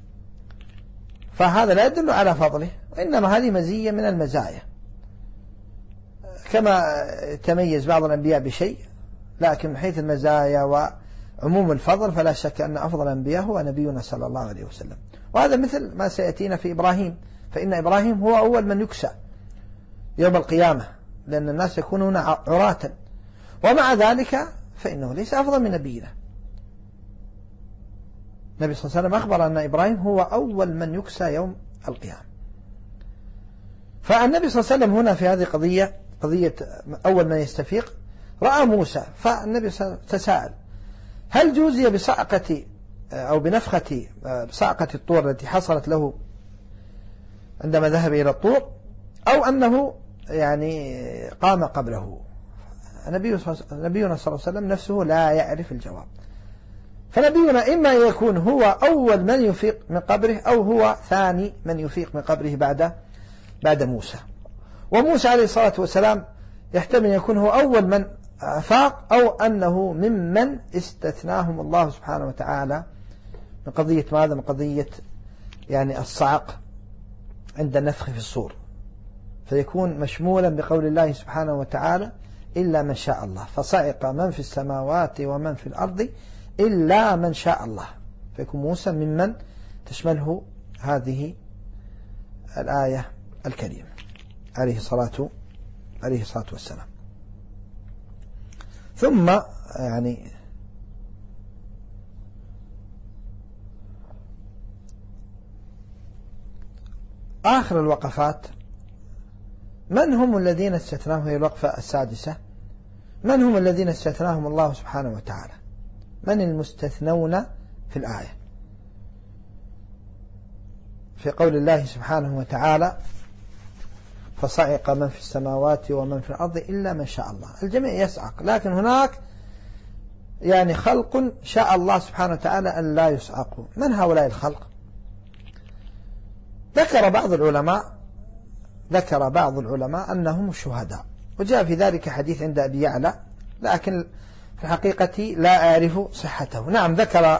Speaker 2: فهذا لا يدل على فضله، وإنما هذه مزية من المزايا، كما تميز بعض الأنبياء بشيء، لكن من حيث المزايا وعموم الفضل فلا شك أن أفضل الأنبياء هو نبينا صلى الله عليه وسلم. وهذا مثل ما سيأتينا في إبراهيم، فإن إبراهيم هو أول من يكسى يوم القيامة، لأن الناس يكونون عراة، ومع ذلك فإنه ليس أفضل من نبينا. النبي صلى الله عليه وسلم أخبر أن إبراهيم هو أول من يكسى يوم القيامة. فالنبي صلى الله عليه وسلم هنا في هذه قضية قضية أول من يستفيق رأى موسى، فالنبي صلى الله عليه وسلم تساءل هل جوزي بصعقة أو بنفخة بصعقة الطور التي حصلت له عندما ذهب إلى الطور، أو أنه يعني قام قبله؟ نبينا صلى الله عليه وسلم نفسه لا يعرف الجواب، فنبينا إما يكون هو أول من يفيق من قبره أو هو ثاني من يفيق من قبره بعد بعد موسى. وموسى عليه الصلاة والسلام يحتمل يكون هو أول من أفاق، أو أنه ممن استثناهم الله سبحانه وتعالى من قضية ماذا؟ من قضية يعني الصعق عند النفخ في الصور، فيكون مشمولا بقول الله سبحانه وتعالى إلا من شاء الله، فصعق من في السماوات ومن في الأرض إلا من شاء الله، فيكون موسى ممن تشمله هذه الآية الكريمة عليه الصلاة عليه الصلاة والسلام. ثم يعني آخر الوقفات من هم الذين استثناهم، هي الوقفة السادسة، من هم الذين استثناهم الله سبحانه وتعالى؟ من المستثنون في الآية؟ في قول الله سبحانه وتعالى فصعق من في السماوات ومن في الأرض إلا من شاء الله، الجميع يصعق، لكن هناك يعني خلق شاء الله سبحانه وتعالى أن لا يصعقوا. من هؤلاء الخلق؟ ذكر بعض العلماء ذكر بعض العلماء أنهم الشهداء، وجاء في ذلك حديث عند أبي يعلى، لكن في الحقيقة لا أعرف صحته. نعم ذكر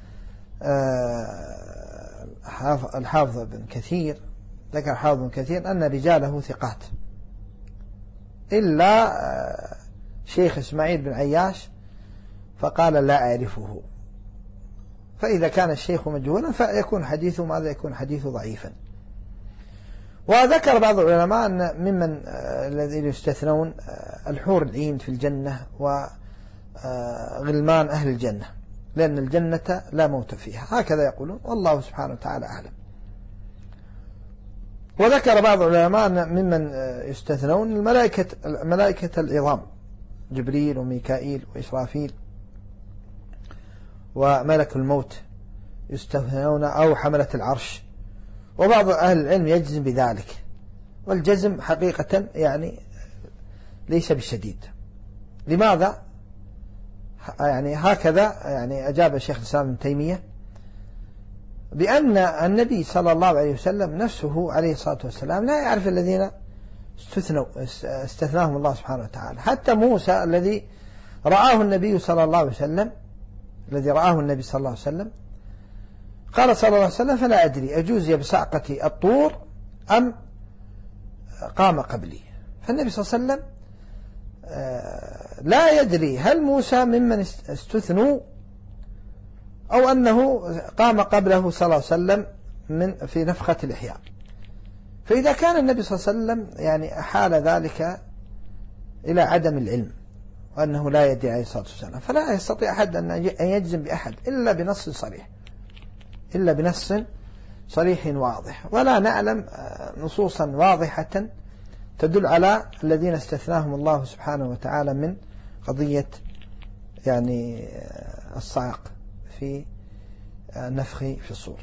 Speaker 2: الحافظ بن كثير ذكر حافظ بن كثير أن رجاله ثقات إلا شيخ إسماعيل بن عياش فقال لا أعرفه، فإذا كان الشيخ مجهولا فيكون حديثه ماذا؟ يكون حديثه ضعيفا. وذكر بعض العلماء أن ممن الذين يستثنون الحور العين في الجنة وغلمان أهل الجنة، لأن الجنة لا موت فيها، هكذا يقولون، والله سبحانه وتعالى أعلم. وذكر بعض العلماء أن ممن يستثنون الملائكة الملائكة العظام، جبريل وميكائيل وإسرافيل وملك الموت يستثنون أو حملة العرش، وبعض أهل العلم يجزم بذلك، والجزم حقيقة يعني ليس بالشديد. لماذا؟ يعني هكذا يعني أجاب الشيخ الإسلام ابن تيمية بأن النبي صلى الله عليه وسلم نفسه عليه الصلاة والسلام لا يعرف الذين استثنوا استثناهم الله سبحانه وتعالى. حتى موسى الذي رآه النبي صلى الله عليه وسلم الذي رآه النبي صلى الله عليه وسلم قال صلى الله عليه وسلم: فلا أدري أجوزي بصعقة الطور أم قام قبلي. فالنبي صلى الله عليه وسلم لا يدري هل موسى ممن استثنوا أو أنه قام قبله صلى الله عليه وسلم من في نفخة الإحياء. فإذا كان النبي صلى الله عليه وسلم يعني أحال ذلك إلى عدم العلم وأنه لا يدري عليه الصلاة والسلام، فلا يستطيع أحد أن يجزم بأحد إلا بنص صريح إلا بنص صريح واضح، ولا نعلم نصوصا واضحة تدل على الذين استثناهم الله سبحانه وتعالى من قضية يعني الصعق في النفخ في الصور.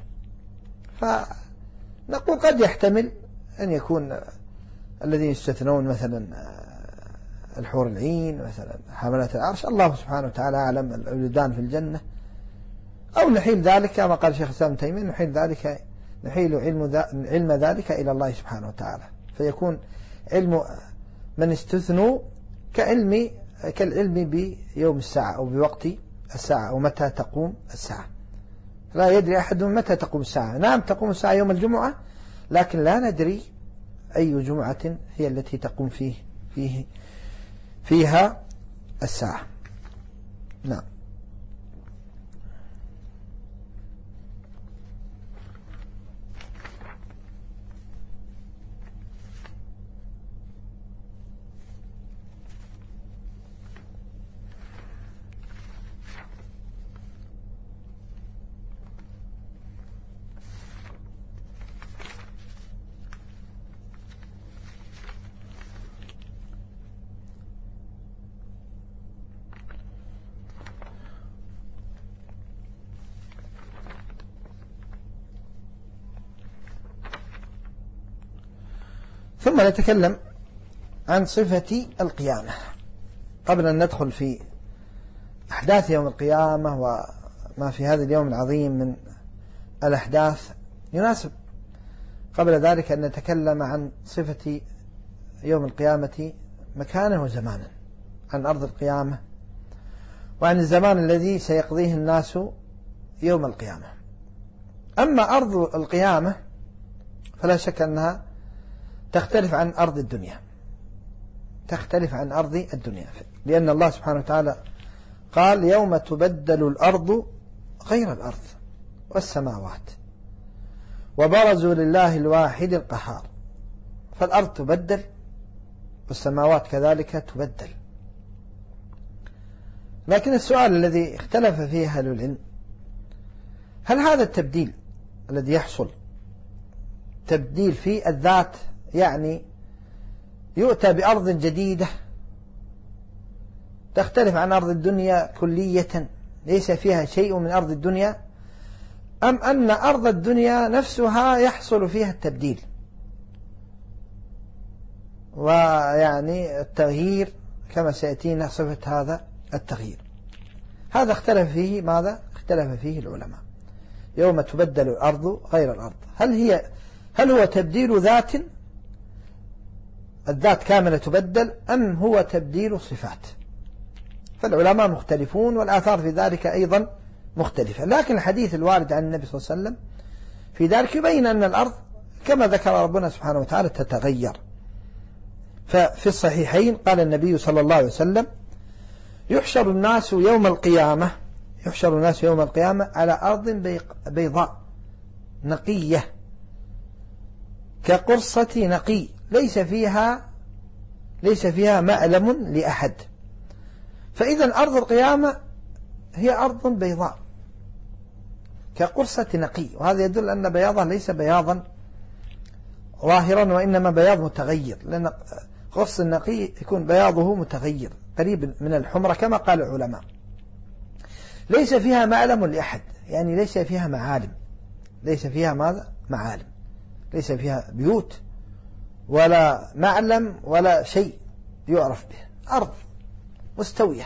Speaker 2: فنقول قد يحتمل أن يكون الذين يستثنون مثلا الحور العين، مثلا حملة العرش، الله سبحانه وتعالى أعلم، الولدان في الجنة، أو نحيل ذلك كما قال الشيخ الإسلام ابن تيمية نحيل ذلك نحيل علم, علم ذلك إلى الله سبحانه وتعالى، فيكون علم من استثنوا كعلم كالعلم بيوم الساعة أو بوقت الساعة أو متى تقوم الساعة. لا يدري أحد متى تقوم الساعة. نعم تقوم الساعة يوم الجمعة، لكن لا ندري أي جمعة هي التي تقوم فيه فيه فيها الساعة. نعم. ثم نتكلم عن صفة القيامة قبل أن ندخل في أحداث يوم القيامة وما في هذا اليوم العظيم من الأحداث. يناسب قبل ذلك أن نتكلم عن صفة يوم القيامة مكانا وزمانا، عن أرض القيامة وعن الزمان الذي سيقضيه الناس يوم القيامة. أما أرض القيامة فلا شك أنها تختلف عن أرض الدنيا، تختلف عن أرض الدنيا، لأن الله سبحانه وتعالى قال: يوم تبدل الأرض غير الأرض والسماوات وبرزوا لله الواحد القهار. فالأرض تبدل والسماوات كذلك تبدل. لكن السؤال الذي اختلف فيه أهل العلم: هل هذا التبديل الذي يحصل تبديل في الذات، يعني يؤتى بأرض جديدة تختلف عن أرض الدنيا كلية ليس فيها شيء من أرض الدنيا، أم أن أرض الدنيا نفسها يحصل فيها التبديل ويعني التغيير كما سيأتينا صفة هذا التغيير؟ هذا اختلف فيه ماذا؟ اختلف فيه العلماء. يوم تبدل الأرض غير الأرض، هل هي هل هو تبديل ذات، الذات كاملة تبدل، أم هو تبديل صفات؟ فالعلماء مختلفون والآثار في ذلك أيضا مختلفة، لكن الحديث الوارد عن النبي صلى الله عليه وسلم في ذلك يبين أن الأرض كما ذكر ربنا سبحانه وتعالى تتغير. ففي الصحيحين قال النبي صلى الله عليه وسلم: يحشر الناس يوم القيامة يحشر الناس يوم القيامة على أرض بيضاء نقية كقرصة نقي ليس فيها ليس فيها معلم لأحد. فإذا أرض القيامة هي أرض بيضاء كقرصة نقي، وهذا يدل أن بياضها ليس بياضا ظاهرا وإنما بياض متغير، لأن قرص النقي يكون بياضه متغير قريب من الحمرة كما قال العلماء. ليس فيها معلم لأحد، يعني ليس فيها معالم، ليس فيها ماذا؟ معالم، ليس فيها بيوت ولا معلم ولا شيء يعرف به، أرض مستوية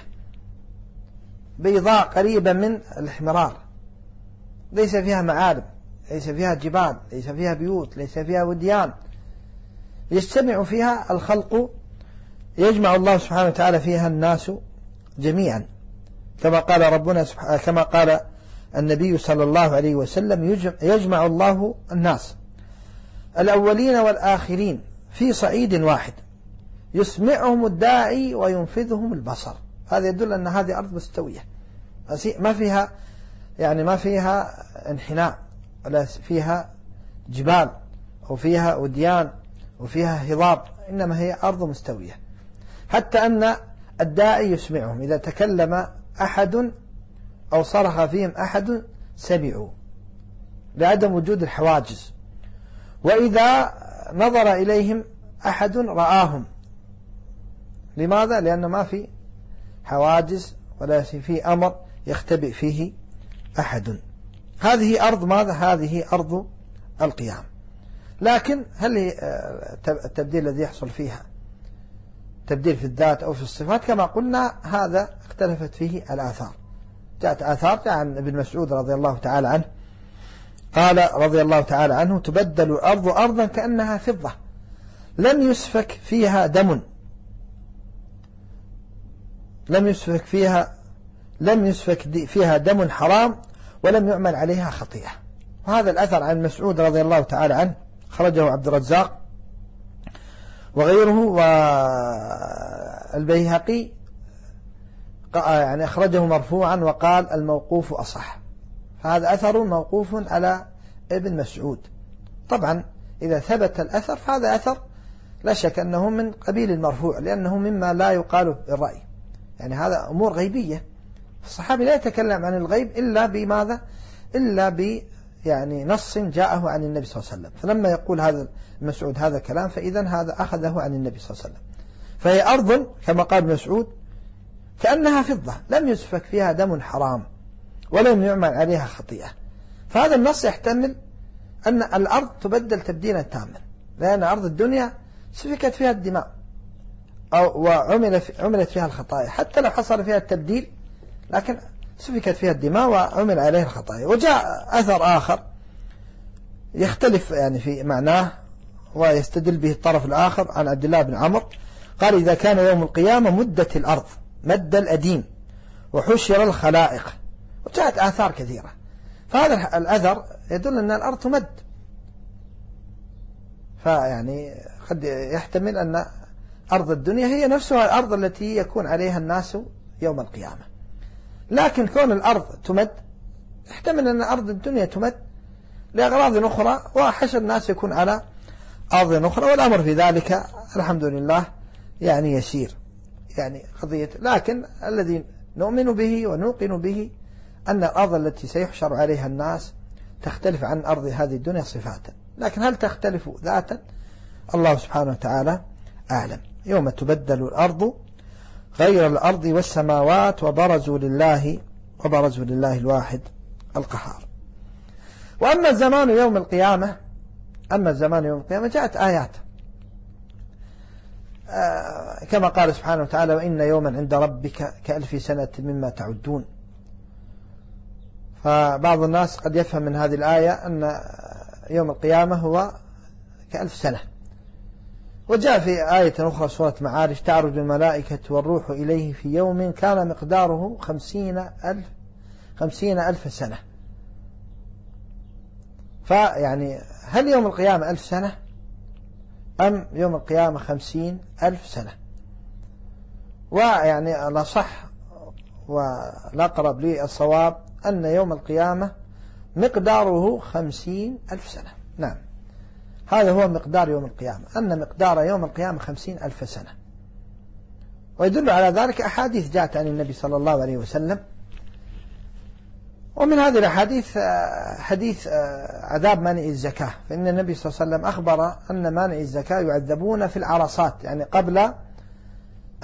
Speaker 2: بيضاء قريبة من الاحمرار، ليس فيها معالم، ليس فيها جبال، ليس فيها بيوت، ليس فيها وديان، يجتمع فيها الخلق، يجمع الله سبحانه وتعالى فيها الناس جميعا، كما قال ربنا سبحانه، كما قال النبي صلى الله عليه وسلم: يجمع الله الناس الأولين والآخرين في صعيد واحد يسمعهم الداعي وينفذهم البصر. هذا يدل أن هذه أرض مستوية، ما فيها يعني ما فيها انحناء ولا فيها جبال أو فيها وديان وفيها هضاب، إنما هي أرض مستوية، حتى أن الداعي يسمعهم، إذا تكلم أحد أو صرخ فيهم أحد سمعوا لعدم وجود الحواجز، وإذا نظر إليهم أحد رآهم. لماذا؟ لأنه ما في حواجز ولا في أمر يختبئ فيه أحد. هذه أرض ماذا؟ هذه أرض القيام. لكن هل التبديل الذي يحصل فيها تبديل في الذات أو في الصفات؟ كما قلنا هذا اختلفت فيه الآثار. جاءت آثار عن ابن مسعود رضي الله تعالى عنه قال رضي الله تعالى عنه: تبدل الأرض أرضا كأنها فضة لم يسفك فيها دم، لم يسفك فيها لم يسفك فيها دم حرام ولم يعمل عليها خطيئة. وهذا الأثر عن مسعود رضي الله تعالى عنه خرجه عبد الرزاق وغيره، والبيهقي يعني أخرجه مرفوعا وقال الموقوف أصح. فهذا أثر موقوف على ابن مسعود. طبعا إذا ثبت الأثر فهذا أثر لا شك أنه من قبيل المرفوع، لأنه مما لا يقال بالرأي، يعني هذا أمور غيبية. الصحابي لا يتكلم عن الغيب إلا بماذا؟ إلا ب يعني نص جاءه عن النبي صلى الله عليه وسلم. فلما يقول هذا مسعود هذا كلام فإذا هذا أخذه عن النبي صلى الله عليه وسلم. فهي أرض كما قال مسعود كأنها فضة لم يسفك فيها دم حرام ولم يعمل عليها خطيئة. فهذا النص يحتمل أن الأرض تبدل تبديلا تاما، لأن أرض الدنيا سفكت فيها الدماء أو وعمل في عملت فيها الخطايا، حتى لو حصل فيها التبديل لكن سفكت فيها الدماء وعمل عليها الخطايا. وجاء أثر آخر يختلف يعني في معناه ويستدل به الطرف الآخر عن عبد الله بن عمرو قال: إذا كان يوم القيامة مدت الأرض مد الأديم وحشر الخلائق. وجاءت آثار كثيرة. فهذا الأثر يدل أن الأرض تمد، فيعني قد يحتمل أن أرض الدنيا هي نفسها الأرض التي يكون عليها الناس يوم القيامة. لكن كون الأرض تمد يحتمل أن أرض الدنيا تمد لأغراض أخرى وحشر الناس يكون على أرض أخرى، والأمر في ذلك الحمد لله يعني يسير يعني قضية. لكن الذي نؤمن به ونوقن به أن الأرض التي سيحشر عليها الناس تختلف عن أرض هذه الدنيا صفاتا، لكن هل تختلف ذاتا؟ الله سبحانه وتعالى أعلم. يوم تبدل الأرض غير الأرض والسماوات وبرزوا لله وبرزوا لله الواحد القهار. وأما الزمان يوم القيامة أما الزمان يوم القيامة جاءت آيات آه كما قال سبحانه وتعالى: وإن يوما عند ربك كألف سنة مما تعدون. فبعض الناس قد يفهم من هذه الآية أن يوم القيامة هو كألف سنة. وجاء في آية أخرى سورة معارج: تعرج الملائكة والروح إليه في يوم كان مقداره خمسين ألف خمسين ألف سنة. فيعني هل يوم القيامة ألف سنة أم يوم القيامة خمسين ألف سنة؟ ويعني الأصح والأقرب لي الصواب أن يوم القيامة مقداره خمسين ألف سنة. نعم، هذا هو مقدار يوم القيامة، أن مقدار يوم القيامة خمسين ألف سنة. ويدل على ذلك أحاديث جاءت عن النبي صلى الله عليه وسلم. ومن هذه الأحاديث حديث عذاب مانع الزكاة، فإن النبي صلى الله عليه وسلم أخبر أن مانع الزكاة يعذبون في العرصات، يعني قبل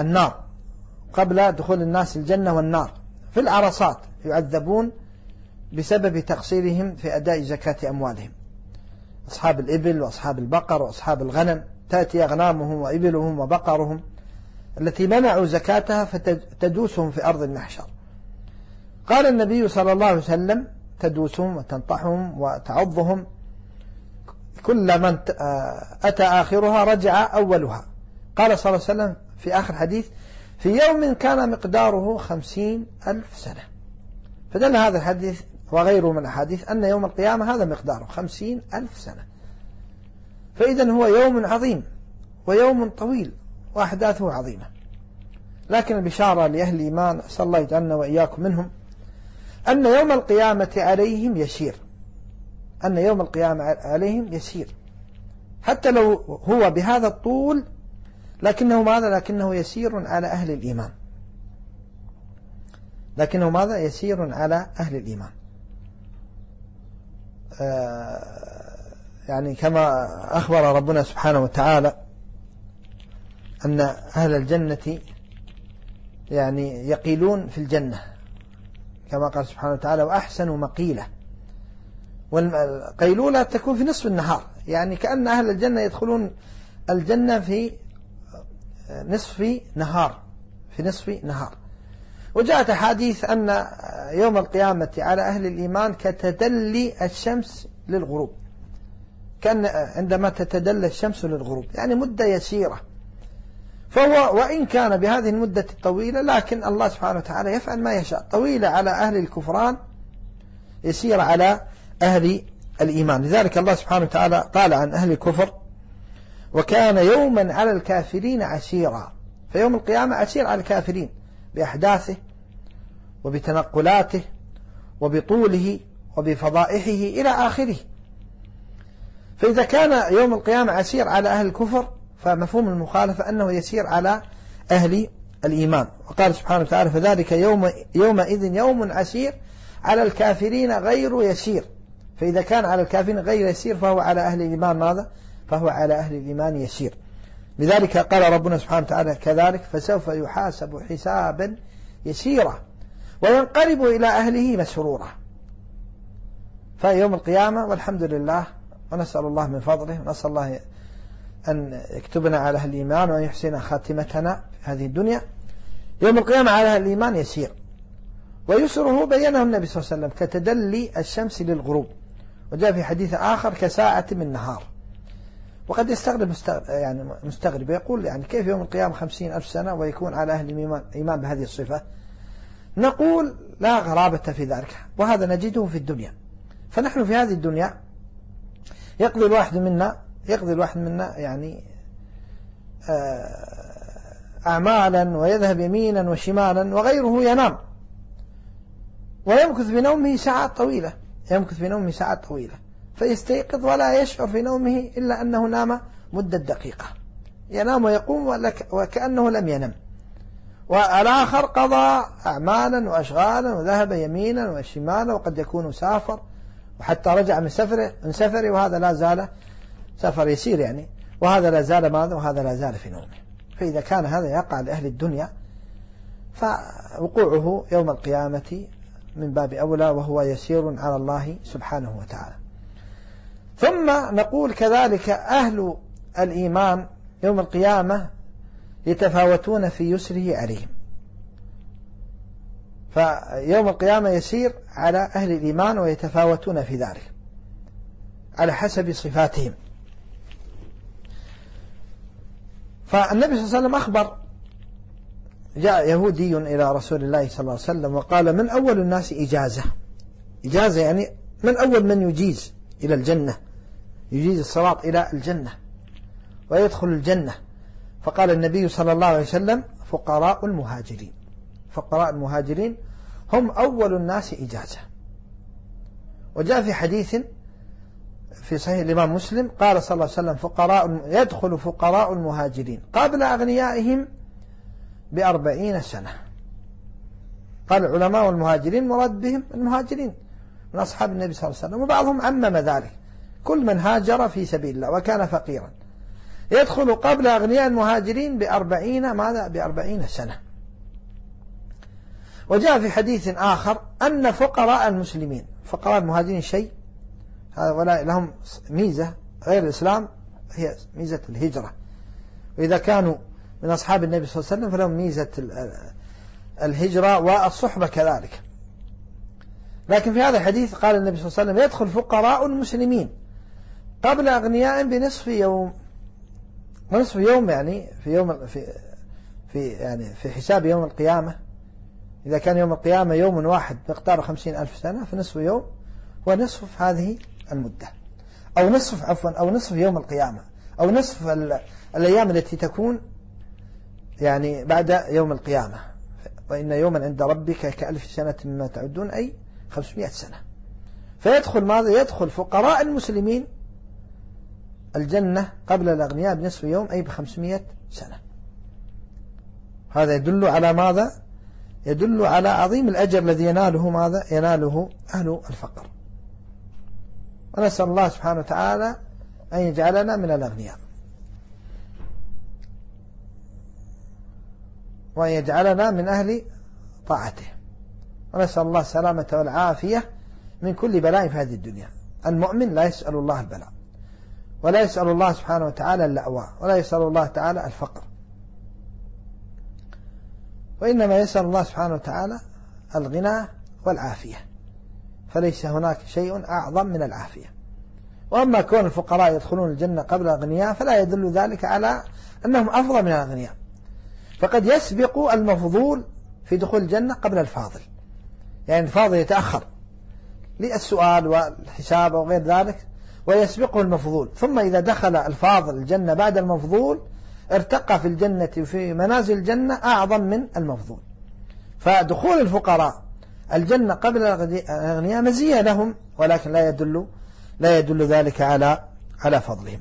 Speaker 2: النار، قبل دخول الناس الجنة والنار، في العرصات يعذبون بسبب تقصيرهم في أداء زكاة أموالهم. أصحاب الإبل وأصحاب البقر وأصحاب الغنم تأتي أغنامهم وإبلهم وبقرهم التي منعوا زكاتها فتدوسهم في أرض المحشر. قال النبي صلى الله عليه وسلم: تدوسهم وتنطحهم وتعضهم، كل من أتى آخرها رجع أولها. قال صلى الله عليه وسلم في آخر حديث: في يوم كان مقداره خمسين ألف سنة. فدل هذا الحديث وغيره من الأحاديث أن يوم القيامة هذا مقداره خمسين ألف سنة. فإذا هو يوم عظيم ويوم طويل وأحداثه عظيمة. لكن البشارة لأهل الإيمان، أسأل الله يجعلنا وإياكم منهم، أن يوم القيامة عليهم يسير. أن يوم القيامة عليهم يسير، حتى لو هو بهذا الطول، لكنه ماذا؟ لكنه يسير على أهل الإيمان. لكنه ماذا؟ يسير على أهل الإيمان. آه يعني كما أخبر ربنا سبحانه وتعالى أن أهل الجنة يعني يقيلون في الجنة، كما قال سبحانه وتعالى: وأحسن مقيلة. والقيلولة تكون في نصف النهار، يعني كأن أهل الجنة يدخلون الجنة في نصف نهار في نصف نهار. وجاءت أحاديث أن يوم القيامة على أهل الإيمان كتدلي الشمس للغروب، كأن عندما تتدلى الشمس للغروب، يعني مدة يسيرة. فهو وإن كان بهذه المدة الطويلة، لكن الله سبحانه وتعالى يفعل ما يشاء. طويلة على أهل الكفران، يسير على أهل الإيمان. لذلك الله سبحانه وتعالى قال عن أهل الكفر: وكان يوما على الكافرين عسيرا. فيوم القيامة عسير على الكافرين بأحداثه وبتنقلاته وبطوله وبفضائحه إلى آخره. فإذا كان يوم القيامة عسير على أهل الكفر، فمفهوم المخالفة أنه يسير على أهل الإيمان. وقال سبحانه وتعالى: فذلك يوم يومئذ يوم عسير على الكافرين غير يسير. فإذا كان على الكافرين غير يسير، فهو على أهل الإيمان ماذا؟ فهو على أهل الإيمان يسير. لذلك قال ربنا سبحانه وتعالى كذلك: فسوف يحاسب حسابا يسيرا وينقلب إلى أهله مسرورا. فيوم القيامة والحمد لله، ونسأل الله من فضله، ونسأل الله أن يكتبنا على أهل الإيمان وأن يحسن خاتمتنا في هذه الدنيا. يوم القيامة على أهل الإيمان يسير، ويسره بينه النبي صلى الله عليه وسلم كتدلي الشمس للغروب. وجاء في حديث آخر: كساعة من نهار. وقد يستغرب مستغرب يعني مستغرب يقول: يعني كيف يوم القيامة خمسين ألف سنة ويكون على أهل الإيمان بهذه الصفة؟ نقول: لا غرابة في ذلك، وهذا نجده في الدنيا. فنحن في هذه الدنيا يقضي الواحد منا يقضي الواحد منا يعني أعمالا ويذهب يمينا وشمالا، وغيره ينام ويمكث في نومه ساعات طويلة يمكث في نومه ساعات طويلة فيستيقظ ولا يشعر في نومه إلا أنه نام مدة دقيقة، ينام ويقوم وكأنه لم ينم. والآخر قضى أعمالا وأشغالا وذهب يمينا وشمالا، وقد يكون سافر وحتى رجع من سفره من سفره وهذا لا زال سفر يسير يعني، وهذا لا زال ماذا؟ وهذا لا زال في نومه. فإذا كان هذا يقع لأهل الدنيا، فوقوعه يوم القيامة من باب أولى، وهو يسير على الله سبحانه وتعالى. ثم نقول كذلك: أهل الإيمان يوم القيامة يتفاوتون في يسره عليهم. فيوم القيامة يسير على أهل الإيمان ويتفاوتون في ذلك على حسب صفاتهم. فالنبي صلى الله عليه وسلم أخبر: جاء يهودي إلى رسول الله صلى الله عليه وسلم وقال: من أول الناس إجازة إجازة يعني من أول من يجيز إلى الجنة، يجيز الصراط إلى الجنة ويدخل الجنة. فقال النبي صلى الله عليه وسلم: فقراء المهاجرين. فقراء المهاجرين هم أول الناس إجازة. وجاء في حديث في صحيح الإمام مسلم قال صلى الله عليه وسلم: فقراء يدخل فقراء المهاجرين قبل أغنيائهم بأربعين سنة. قال العلماء: والمهاجرين مراد بهم المهاجرين من أصحاب النبي صلى الله عليه وسلم، وبعضهم عمم ذلك، كل من هاجر في سبيل الله وكان فقيرا يدخل قبل أغنياء المهاجرين بأربعين ماذا؟ بأربعين سنة. وجاء في حديث آخر أن فقراء المسلمين، فقراء المهاجرين شيء، هؤلاء لهم ميزة غير الإسلام، هي ميزة الهجرة، وإذا كانوا من أصحاب النبي صلى الله عليه وسلم فلهم ميزة الهجرة والصحبة كذلك. لكن في هذا الحديث قال النبي صلى الله عليه وسلم يدخل فقراء المسلمين قبل أغنياء بنصف يوم، ونصف يوم يعني في يوم في في يعني في حساب يوم القيامة، إذا كان يوم القيامة يوم واحد مقداره خمسين ألف سنة، فنصف يوم هو نصف هذه المدة، أو نصف عفوا أو نصف يوم القيامة، أو نصف الأيام التي تكون يعني بعد يوم القيامة. وإن يوما عند ربك كألف سنة مما تعدون، أي خمسمائة سنة. فيدخل ماذا؟ يدخل فقراء المسلمين الجنة قبل الأغنياء بنصف يوم، أي بخمسمائة سنة. هذا يدل على ماذا؟ يدل على عظيم الأجر الذي يناله ماذا؟ يناله أهل الفقر. ونسأل الله سبحانه وتعالى أن يجعلنا من الأغنياء، وأن يجعلنا من أهل طاعته، ونسأل الله السلامة والعافية من كل بلاء في هذه الدنيا. المؤمن لا يسأل الله البلاء، ولا يسأل الله سبحانه وتعالى اللأواء، ولا يسأل الله تعالى الفقر، وإنما يسأل الله سبحانه وتعالى الغنى والعافية، فليس هناك شيء أعظم من العافية. وأما كون الفقراء يدخلون الجنة قبل الأغنياء فلا يدل ذلك على أنهم أفضل من الأغنياء، فقد يسبق المفضول في دخول الجنة قبل الفاضل، يعني الفاضل يتأخر للسؤال والحساب وغير ذلك ويسبقه المفضول، ثم إذا دخل الفاضل الجنة بعد المفضول ارتقى في الجنة وفي منازل الجنة أعظم من المفضول. فدخول الفقراء الجنة قبل الأغنياء مزية لهم، ولكن لا يدل لا يدل ذلك على على فضلهم.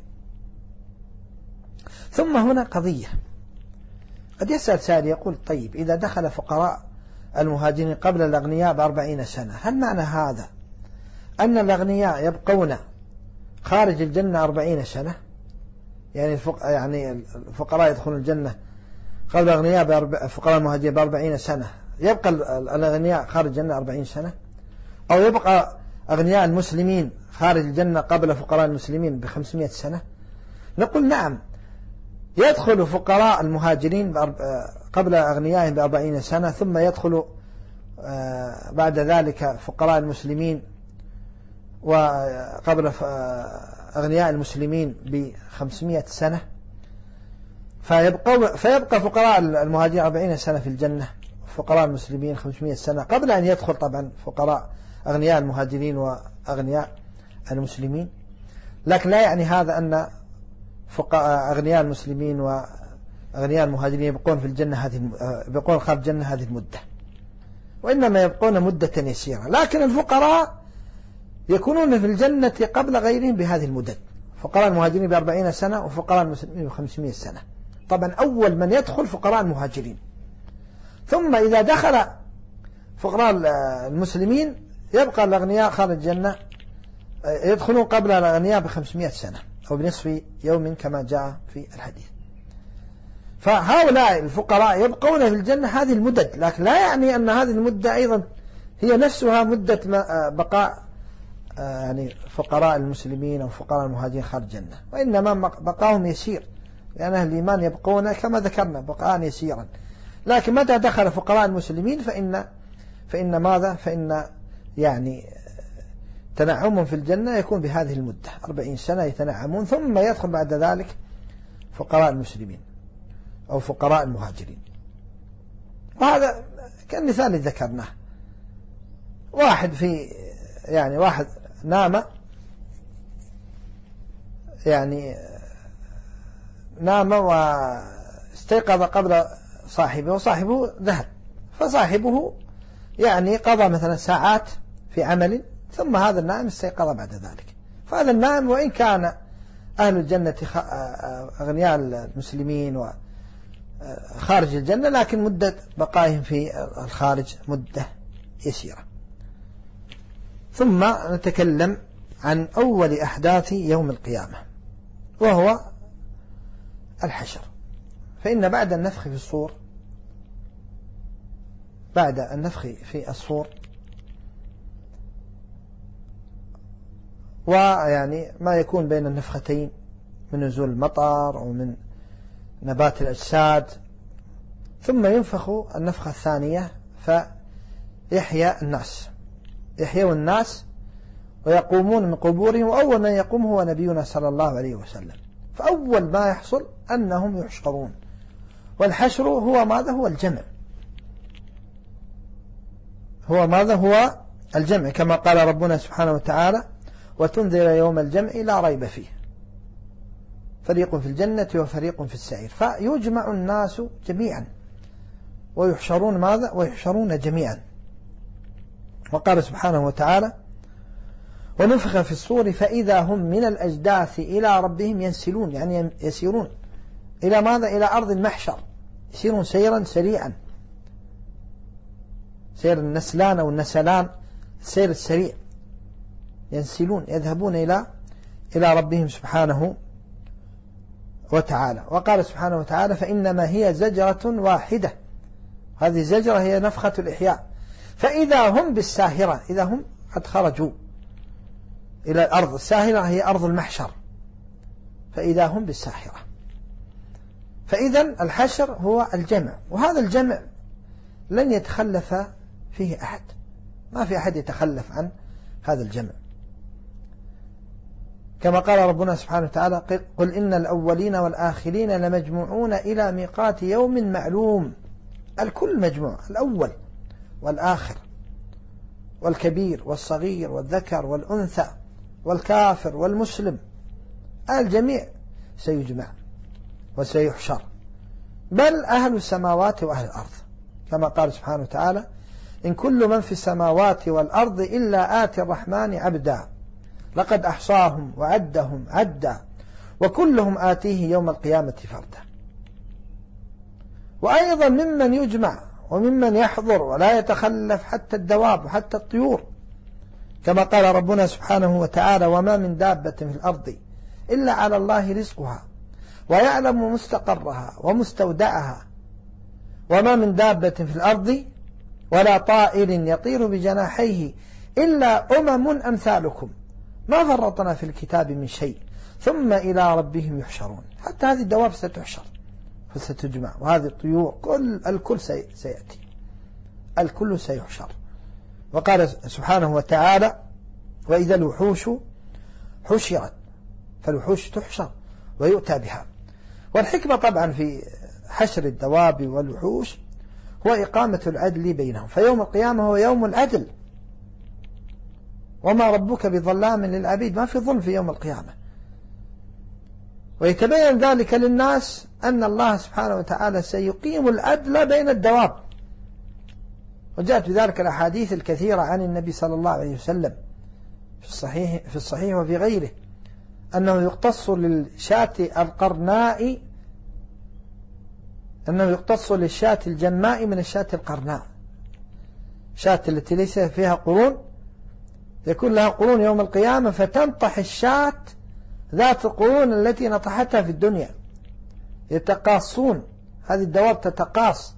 Speaker 2: ثم هنا قضية، قد يسأل سائل يقول طيب إذا دخل فقراء المهاجرين قبل الأغنياء بأربعين سنة، هل معنى هذا أن الأغنياء يبقون خارج الجنة أربعين سنة؟ يعني يعني الفقراء يدخلون الجنة قبل الأغنياء فقراء المهاجرين بأربعين سنة، يبقى الأغنياء خارج الجنة أربعين سنة؟ أو يبقى أغنياء المسلمين خارج الجنة قبل فقراء المسلمين بخمسمائة سنة؟ نقول نعم، يدخل فقراء المهاجرين قبل أغنيائهم بأربعين سنة، ثم يدخل بعد ذلك فقراء المسلمين وقبل أغنياء المسلمين بخمسمائة سنة، فيبقى, فيبقى فقراء المهاجرين أربعين سنة في الجنة، فقراء المسلمين خمسمائة سنة، قبل أن يدخل طبعا فقراء أغنياء المهاجرين وأغنياء المسلمين. لكن لا يعني هذا أن فقراء أغنياء المسلمين وأغنياء المهاجرين يبقون في الجنة هذه يبقون خارج الجنة هذه المدة، وإنما يبقون مدة يسيرة. لكن الفقراء يكونون في الجنة قبل غيرهم بهذه المدد، فقراء المهاجرين بأربعين سنة وفقراء المسلمين بخمسمائة سنة. طبعا أول من يدخل فقراء المهاجرين، ثم إذا دخل فقراء المسلمين يبقى الأغنياء خارج الجنة يدخلون قبل الأغنياء بخمسمائة سنة أو بنصف يوم كما جاء في الحديث. فهؤلاء الفقراء يبقون في الجنة هذه المدد، لكن لا يعني أن هذه المدة أيضا هي نفسها مدة بقاء يعني فقراء المسلمين أو فقراء المهاجرين خارج الجنة، وإنما بقاهم يسير، لأن أهل الإيمان يبقون كما ذكرنا بقاء يسيرا. لكن متى دخل فقراء المسلمين فإن فإن ماذا فإن يعني تنعمهم في الجنة يكون بهذه المدة أربعين سنة يتنعمون، ثم يدخل بعد ذلك فقراء المسلمين أو فقراء المهاجرين. وهذا كالمثال اللي ذكرناه، واحد في يعني واحد نام يعني نام واستيقظ قبل صاحبه، وصاحبه ذهب، فصاحبه يعني قضى مثلا ساعات في عمل، ثم هذا النائم استيقظ بعد ذلك. فهذا النائم وإن كان أهل الجنة أغنياء المسلمين وخارج الجنة، لكن مدة بقائهم في الخارج مدة يسيرة. ثم نتكلم عن أول أحداث يوم القيامة، وهو الحشر. فإن بعد النفخ في الصور بعد النفخ في الصور ويعني ما يكون بين النفختين من نزول المطر أو من نبات الأجساد، ثم ينفخ النفخة الثانية فيحيا الناس، يحيون الناس ويقومون من قبورهم، وأول من يقوم هو نبينا صلى الله عليه وسلم. فأول ما يحصل أنهم يحشرون، والحشر هو ماذا؟ هو الجمع، هو ماذا؟ هو الجمع، كما قال ربنا سبحانه وتعالى: وتنذر يوم الجمع لا ريب فيه فريق في الجنة وفريق في السعير. فيجمع الناس جميعا ويحشرون ماذا؟ ويحشرون جميعا. وقال سبحانه وتعالى: ونفخ في الصور فإذا هم من الأجداث إلى ربهم ينسلون، يعني يسيرون إلى ماذا؟ إلى أرض المحشر، يسيرون سيرا سريعا، سير النسلان أو النسلان، السير السريع، ينسلون يذهبون إلى إلى ربهم سبحانه وتعالى. وقال سبحانه وتعالى: فإنما هي زجرة واحدة، هذه الزجرة هي نفخة الإحياء، فإذا هم بالساهرة، إذا هم قد خرجوا إلى الأرض الساهرة هي أرض المحشر، فإذا هم بالساهرة. فإذا الحشر هو الجمع، وهذا الجمع لن يتخلف فيه أحد، ما في أحد يتخلف عن هذا الجمع، كما قال ربنا سبحانه وتعالى: قل إن الأولين والآخرين لمجموعون إلى ميقات يوم معلوم. الكل مجموع، الأول والآخر والكبير والصغير والذكر والأنثى والكافر والمسلم، الجميع سيجمع وسيحشر، بل أهل السماوات وأهل الأرض، كما قال سبحانه وتعالى: إن كل من في السماوات والأرض إلا آتي الرحمن عبدا لقد أحصاهم وعدهم عدا وكلهم آتيه يوم القيامة فردا. وأيضا ممن يجمع وممن يحضر ولا يتخلف حتى الدواب وحتى الطيور، كما قال ربنا سبحانه وتعالى: وما من دابة في الأرض إلا على الله رزقها ويعلم مستقرها ومستودعها وما من دابة في الأرض ولا طائر يطير بجناحيه إلا أمم أمثالكم ما فرطنا في الكتاب من شيء ثم إلى ربهم يحشرون. حتى هذه الدواب ستحشر فستجمع، وهذه الطيور كل الكل سيأتي، الكل سيحشر. وقال سبحانه وتعالى: وإذا الوحوش حشرت، فالوحوش تحشر ويؤتى بها. والحكمة طبعا في حشر الدواب والوحوش هو إقامة العدل بينهم، فيوم القيامة هو يوم العدل، وما ربك بظلام للعبيد، ما في ظلم في يوم القيامة. ويتبين ذلك للناس أن الله سبحانه وتعالى سيقيم العدل بين الدواب، وجاءت بذلك الأحاديث الكثيرة عن النبي صلى الله عليه وسلم في الصحيح, في الصحيح وفي غيره، أنه يقتص للشاة القرناء أنه يقتص للشاة الجماء من الشاة القرناء، شاة التي ليس فيها قرون يكون لها قرون يوم القيامة، فتنطح الشاة ذات القرون التي نطحتها في الدنيا، يتقاصون، هذه الدواب تتقاص،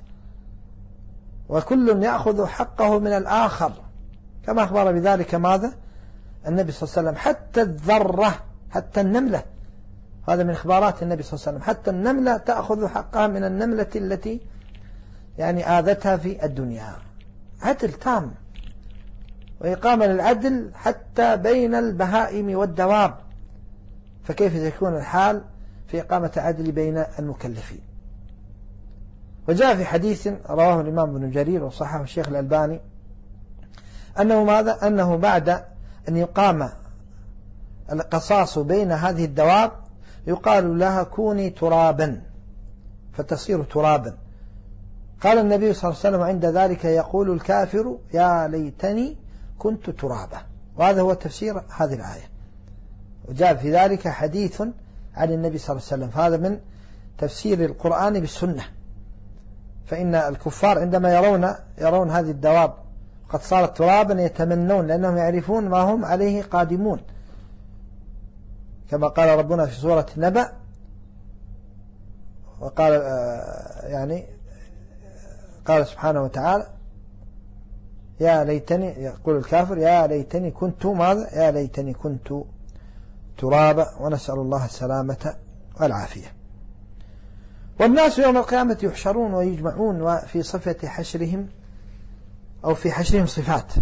Speaker 2: وكل يأخذ حقه من الآخر، كما أخبر بذلك ماذا؟ النبي صلى الله عليه وسلم. حتى الذرة، حتى النملة، هذا من إخبارات النبي صلى الله عليه وسلم، حتى النملة تأخذ حقها من النملة التي يعني آذتها في الدنيا. عدل تام، وإقامة للعدل حتى بين البهائم والدواب، فكيف يكون الحال في إقامة عدل بين المكلفين؟ وجاء في حديث رواه الإمام ابن جرير وصححه الشيخ الألباني أنه ماذا؟ أنه بعد أن يقام القصاص بين هذه الدواب يقال لها كوني ترابا فتصير ترابا. قال النبي صلى الله عليه وسلم: عند ذلك يقول الكافر يا ليتني كنت ترابا. وهذا هو تفسير هذه الآية، وجاء في ذلك حديث عن النبي صلى الله عليه وسلم. فهذا من تفسير القرآن بالسنة، فإن الكفار عندما يرون يرون هذه الدواب قد صارت ترابا يتمنون، لأنهم يعرفون ما هم عليه قادمون، كما قال ربنا في سورة النبأ، وقال يعني قال سبحانه وتعالى: يا ليتني، يقول الكافر: يا ليتني كنت ماذا؟ يا ليتني كنت ترابا، ونسأل الله السلامة والعافية. والناس يوم القيامة يحشرون ويجمعون، وفي صفة حشرهم أو في حشرهم صفات،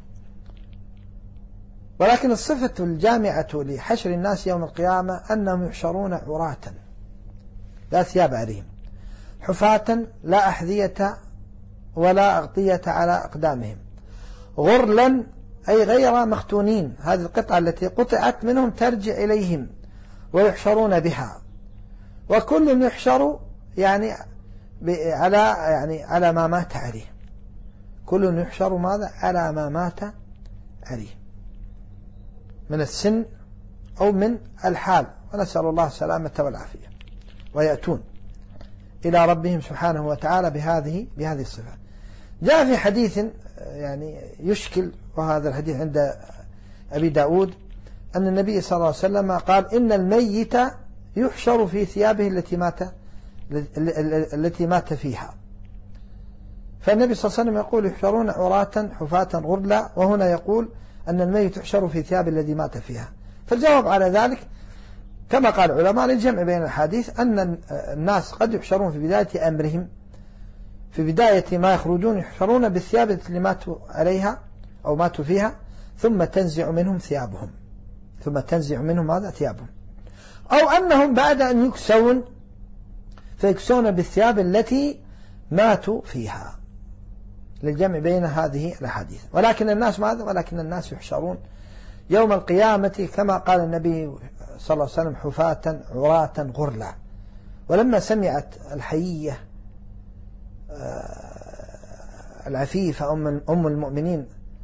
Speaker 2: ولكن الصفة الجامعة لحشر الناس يوم القيامة أنهم يحشرون عراة لا ثياب عليهم، حفاة لا أحذية ولا أغطية على أقدامهم، غرلا أي غير مختونين، هذه القطعة التي قطعت منهم ترجع إليهم ويحشرون بها، وكل يحشر يعني على يعني على ما مات عليه، كل يحشر ماذا على ما مات عليه من السن أو من الحال، ونسأل الله السلامة والعافية. ويأتون إلى ربهم سبحانه وتعالى بهذه بهذه الصفة. جاء في حديث يعني يشكل، وهذا الحديث عند أبي داود، أن النبي صلى الله عليه وسلم قال إن الميت يحشر في ثيابه التي مات التي مات فيها. فالنبي صلى الله عليه وسلم يقول يحشرون عراة حفاة غرلا، وهنا يقول أن الميت يحشر في ثياب الذي مات فيها. فالجواب على ذلك كما قال العلماء للجمع بين الحديث أن الناس قد يحشرون في بداية أمرهم، في بداية ما يخرجون يحشرون بالثياب التي ماتوا عليها أو ماتوا فيها، ثم تنزع منهم ثيابهم، ثم تنزع منهم هذا ثيابهم، أو أنهم بعد أن يكسون فيكسون بالثياب التي ماتوا فيها، للجمع بين هذه الأحاديث. ولكن الناس ماذا؟ ولكن الناس يحشرون يوم القيامة كما قال النبي صلى الله عليه وسلم حفاة عراة غرلا. ولما سمعت الحيية العفيفة أم المؤمنين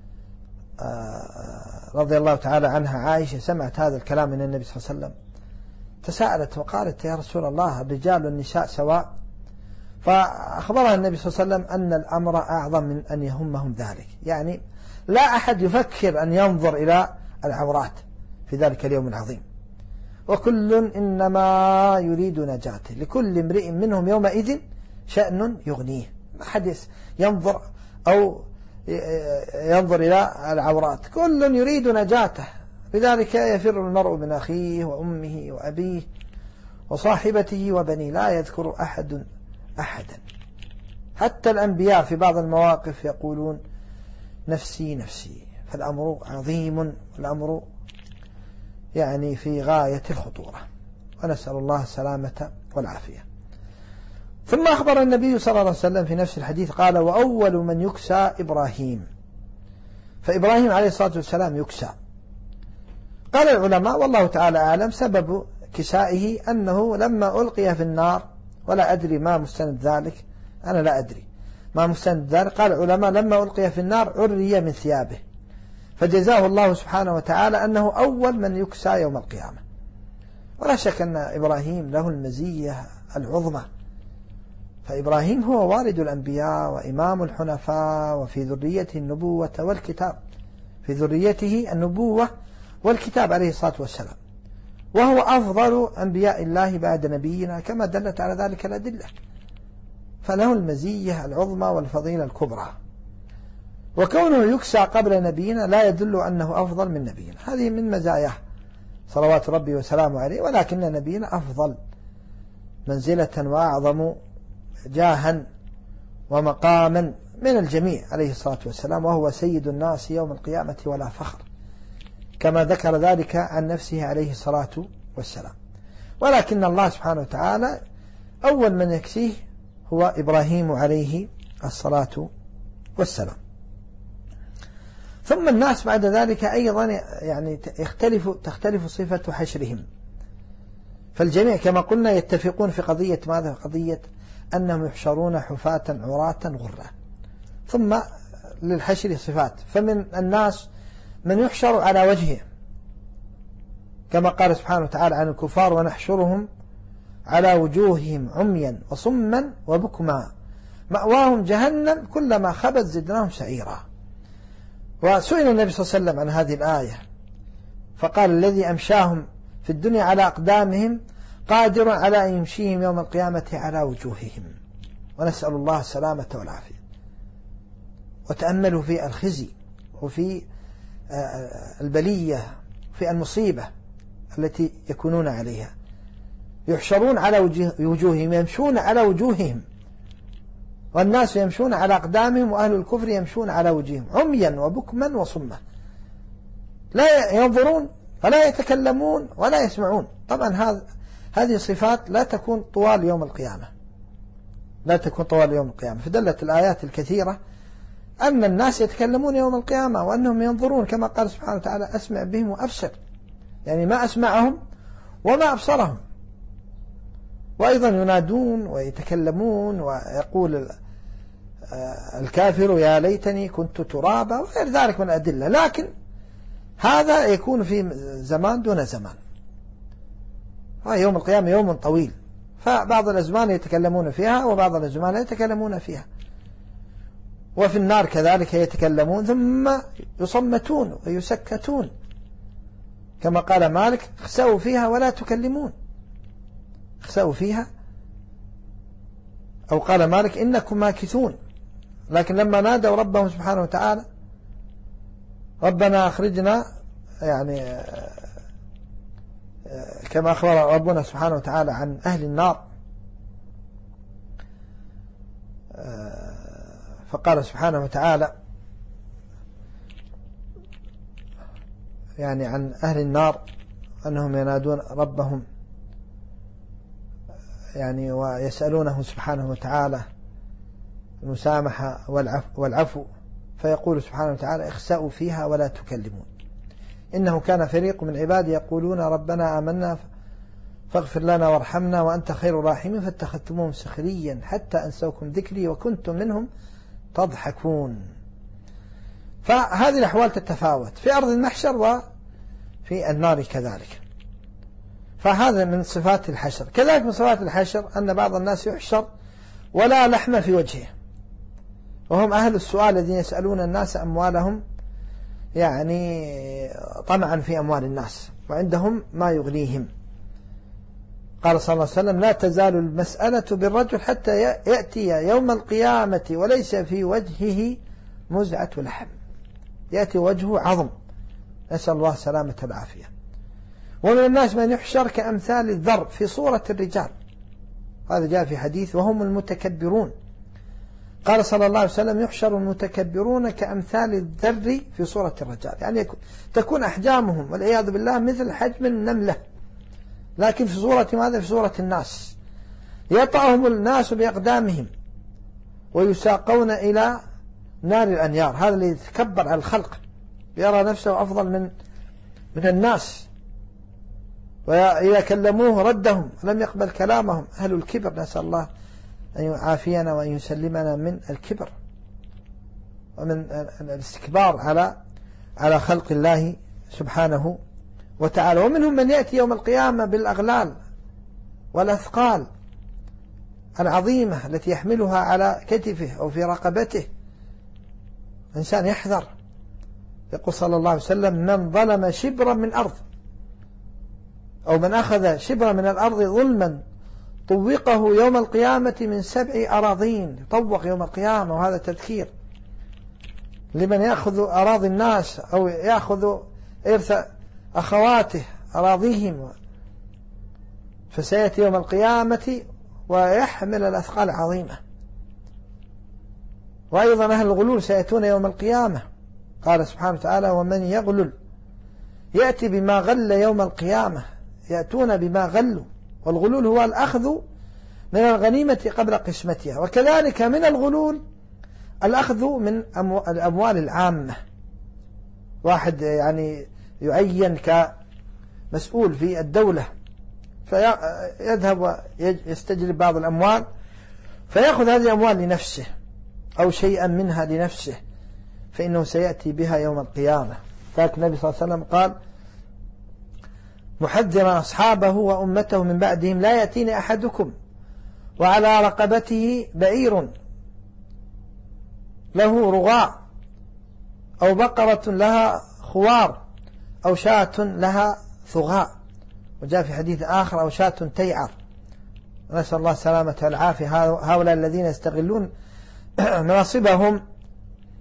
Speaker 2: رضي الله تعالى عنها عائشة، سمعت هذا الكلام من النبي صلى الله عليه وسلم، تساءلت وقالت يا رسول الله الرجال والنساء سواء؟ فأخبرها النبي صلى الله عليه وسلم أن الأمر أعظم من أن يهمهم ذلك، يعني لا أحد يفكر أن ينظر إلى العورات في ذلك اليوم العظيم، وكل إنما يريد نجاته، لكل امرئ منهم يومئذ شأن يغنيه، ما حد ينظر أو ينظر إلى العورات، كل يريد نجاته، لذلك يفر المرء من أخيه وأمه وأبيه وصاحبته وبنيه، لا يذكر أحد أحدا. حتى الأنبياء في بعض المواقف يقولون نفسي نفسي، فالأمر عظيم، الأمر يعني في غاية الخطورة، ونسأل الله السلامة والعافية. ثم أخبر النبي صلى الله عليه وسلم في نفس الحديث قال وأول من يكسى إبراهيم، فإبراهيم عليه الصلاة والسلام يكسى. قال العلماء والله تعالى أعلم سبب كسائه أنه لما ألقي في النار، ولا أدري ما مستند ذلك، أنا لا أدري ما مستند ذلك، قال العلماء لما ألقي في النار عري من ثيابه، فجزاه الله سبحانه وتعالى أنه أول من يكسى يوم القيامة. ولا شك أن إبراهيم له المزية العظمى، فإبراهيم هو والد الأنبياء وإمام الحنفاء، وفي ذريته النبوة والكتاب، في ذريته النبوة والكتاب عليه الصلاة والسلام، وهو أفضل أنبياء الله بعد نبينا كما دلت على ذلك الأدلة، فله المزية العظمى والفضيلة الكبرى. وكونه يكسى قبل نبينا لا يدل أنه أفضل من نبينا، هذه من مزاياه صلوات ربي وسلامه عليه، ولكن نبينا أفضل منزلة وأعظم جاها ومقاما من الجميع عليه الصلاة والسلام، وهو سيد الناس يوم القيامة ولا فخر، كما ذكر ذلك عن نفسه عليه الصلاة والسلام. ولكن الله سبحانه وتعالى أول من يكسيه هو إبراهيم عليه الصلاة والسلام. ثم الناس بعد ذلك أيضا يعني يختلف تختلف صفة حشرهم، فالجميع كما قلنا يتفقون في قضية ماذا؟ قضية أنهم يحشرون حفاة عراة غرا. ثم للحشر صفات، فمن الناس من يحشر على وجهه كما قال سبحانه وتعالى عن الكفار ونحشرهم على وجوههم عميا وصما وبكما مأواهم جهنم كلما خبت زدناهم سعيرا. وسئل النبي صلى الله عليه وسلم عن هذه الآية فقال الذي أمشاهم في الدنيا على أقدامهم قادر على أن يمشيهم يوم القيامة على وجوههم، ونسأل الله السلامة والعافية. وتأملوا في الخزي وفي البلية في المصيبة التي يكونون عليها. يحشرون على وجوههم، يمشون على وجوههم، والناس يمشون على أقدامهم، وأهل الكفر يمشون على وجوههم عميا وبكما وصما، لا ينظرون ولا يتكلمون ولا يسمعون. طبعا هذا هذه صفات لا تكون طوال يوم القيامة، لا تكون طوال يوم القيامة. فدلت الآيات الكثيرة أن الناس يتكلمون يوم القيامة وأنهم ينظرون، كما قال سبحانه وتعالى: أسمع بهم وأبصر، يعني ما أسمعهم وما أبصرهم. وأيضا ينادون ويتكلمون، ويقول الكافر: يا ليتني كنت ترابا، وغير ذلك من الأدلة. لكن هذا يكون في زمان دون زمان. يوم القيامة يوم طويل، فبعض الأزمان يتكلمون فيها وبعض الأزمان لا يتكلمون فيها. وفي النار كذلك يتكلمون ثم يصمتون ويسكتون، كما قال مالك: اخسأوا فيها ولا تكلمون، اخسأوا فيها، أو قال مالك: إنكم ماكثون. لكن لما نادوا ربهم سبحانه وتعالى: ربنا أخرجنا، يعني كما أخبر ربنا سبحانه وتعالى عن أهل النار، فقال سبحانه وتعالى يعني عن أهل النار أنهم ينادون ربهم يعني ويسألونه سبحانه وتعالى المسامحة والعفو, والعفو فيقول سبحانه وتعالى: اخسأوا فيها ولا تكلمون، إنه كان فريق من عبادي يقولون ربنا آمنا فاغفر لنا وارحمنا وأنت خير الراحمين فاتخذتموهم سخريا حتى أنسوكم ذكري وكنتم منهم تضحكون. فهذه الأحوال تتفاوت في أرض المحشر وفي النار كذلك. فهذا من صفات الحشر. كذلك من صفات الحشر أن بعض الناس يحشر ولا لحم في وجهه، وهم أهل السؤال الذين يسألون الناس أموالهم يعني طمعا في أموال الناس، وعندهم ما يغنيهم. قال صلى الله عليه وسلم: لا تزال المسألة بالرجل حتى يأتي يوم القيامة وليس في وجهه مزعة لحم، يأتي وجهه عظم، نسأل الله سلامة العافية. ومن الناس من يحشر كأمثال الذر في صورة الرجال، هذا جاء في حديث: وهم المتكبرون. قال صلى الله عليه وسلم: يحشر المتكبرون كأمثال الذر في صورة الرجال، يعني تكون أحجامهم والعياذ بالله مثل حجم النملة، لكن في صورة ماذا؟ في صورة الناس. يطأهم الناس بأقدامهم ويساقون إلى نار الأنيار. هذا اللي يتكبر على الخلق، يرى نفسه أفضل من من الناس، وإذا كلموه ردهم، لم يقبل كلامهم. أهل الكبر، نسأل الله أن يعافينا وأن يسلمنا من الكبر ومن الاستكبار على على خلق الله سبحانه وتعالى. ومنهم من يأتي يوم القيامة بالأغلال والأثقال العظيمة التي يحملها على كتفه أو في رقبته. إنسان يحذر. يقول صلى الله عليه وسلم: من ظلم شبرا من أرض أو من أخذ شبرا من الأرض ظلما طوقه يوم القيامة من سبع أراضين. يطوق يوم القيامة، وهذا تذكير لمن يأخذ أراضي الناس أو يأخذ إرث أخواته أراضيهم، فسيأتي يوم القيامة ويحمل الأثقال عظيمة. وأيضا أهل الغلول سيأتون يوم القيامة. قال سبحانه وتعالى: ومن يغلل يأتي بما غل يوم القيامة. يأتون بما غلوا، والغلول هو الأخذ من الغنيمة قبل قسمتها. وكذلك من الغلول الأخذ من الأموال العامة، واحد يعني يعين كمسؤول في الدولة فيذهب ويستجلب بعض الأموال فيأخذ هذه الأموال لنفسه أو شيئا منها لنفسه، فإنه سيأتي بها يوم القيامة. فالنبي النبي صلى الله عليه وسلم قال محذرا أصحابه وأمته من بعدهم: لا يأتيني أحدكم وعلى رقبته بعير له رغاء أو بقرة لها خوار أو شاة لها ثغاء، وجاء في حديث آخر: أو شاة تيعر. نسأل الله السلامة والعافية. هؤلاء الذين يستغلون مناصبهم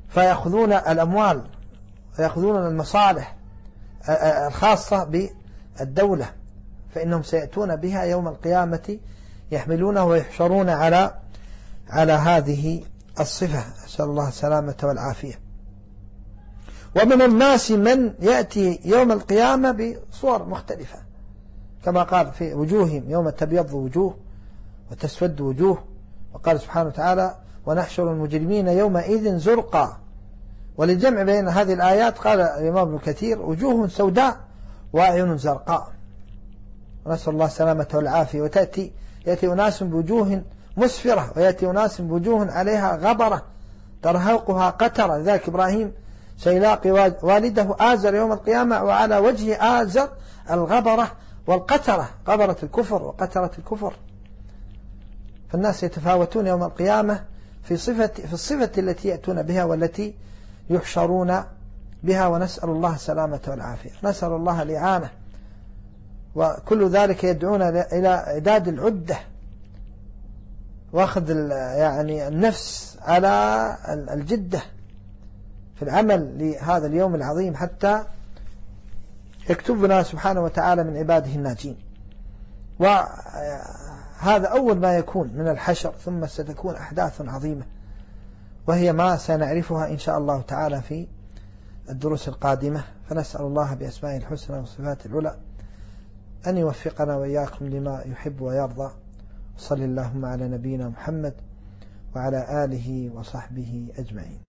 Speaker 2: فيأخذون الأموال ويأخذون المصالح الخاصة الدولة، فإنهم سيأتون بها يوم القيامة يحملونه ويحشرون على على هذه الصفة، أسأل الله السلامة والعافية. ومن الناس من يأتي يوم القيامة بصور مختلفة، كما قال في وجوههم يوم تبيض وجوه وتسود وجوه، وقال سبحانه وتعالى ونحشر المجرمين يومئذ زرقا. وللجمع بين هذه الآيات قال الإمام ابن كثير وجوه سوداء وأعين زرقاء، ونسأل الله السلامة والعافية. وتأتي يأتي أناس بوجوه مسفرة، ويأتي أناس بوجوه عليها غبرة ترهقها قترة. لذلك إبراهيم سيلاقي والده آزر يوم القيامة وعلى وجه آزر الغبرة والقترة، غبرة الكفر وقترة الكفر. فالناس يتفاوتون يوم القيامة في صفة في الصفة التي يأتون بها والتي يحشرون بها، ونسأل الله السلامة والعافية، نسأل الله الإعانة. وكل ذلك يدعون إلى إعداد العدة واخذ يعني النفس على الجدة في العمل لهذا اليوم العظيم، حتى يكتبنا سبحانه وتعالى من عباده الناجين. وهذا أول ما يكون من الحشر، ثم ستكون أحداث عظيمة وهي ما سنعرفها إن شاء الله تعالى في الدروس القادمة. فنسأل الله بأسمائه الحسنى وصفاته العلى أن يوفقنا وإياكم لما يحب ويرضى. صلى اللهم على نبينا محمد وعلى آله وصحبه أجمعين.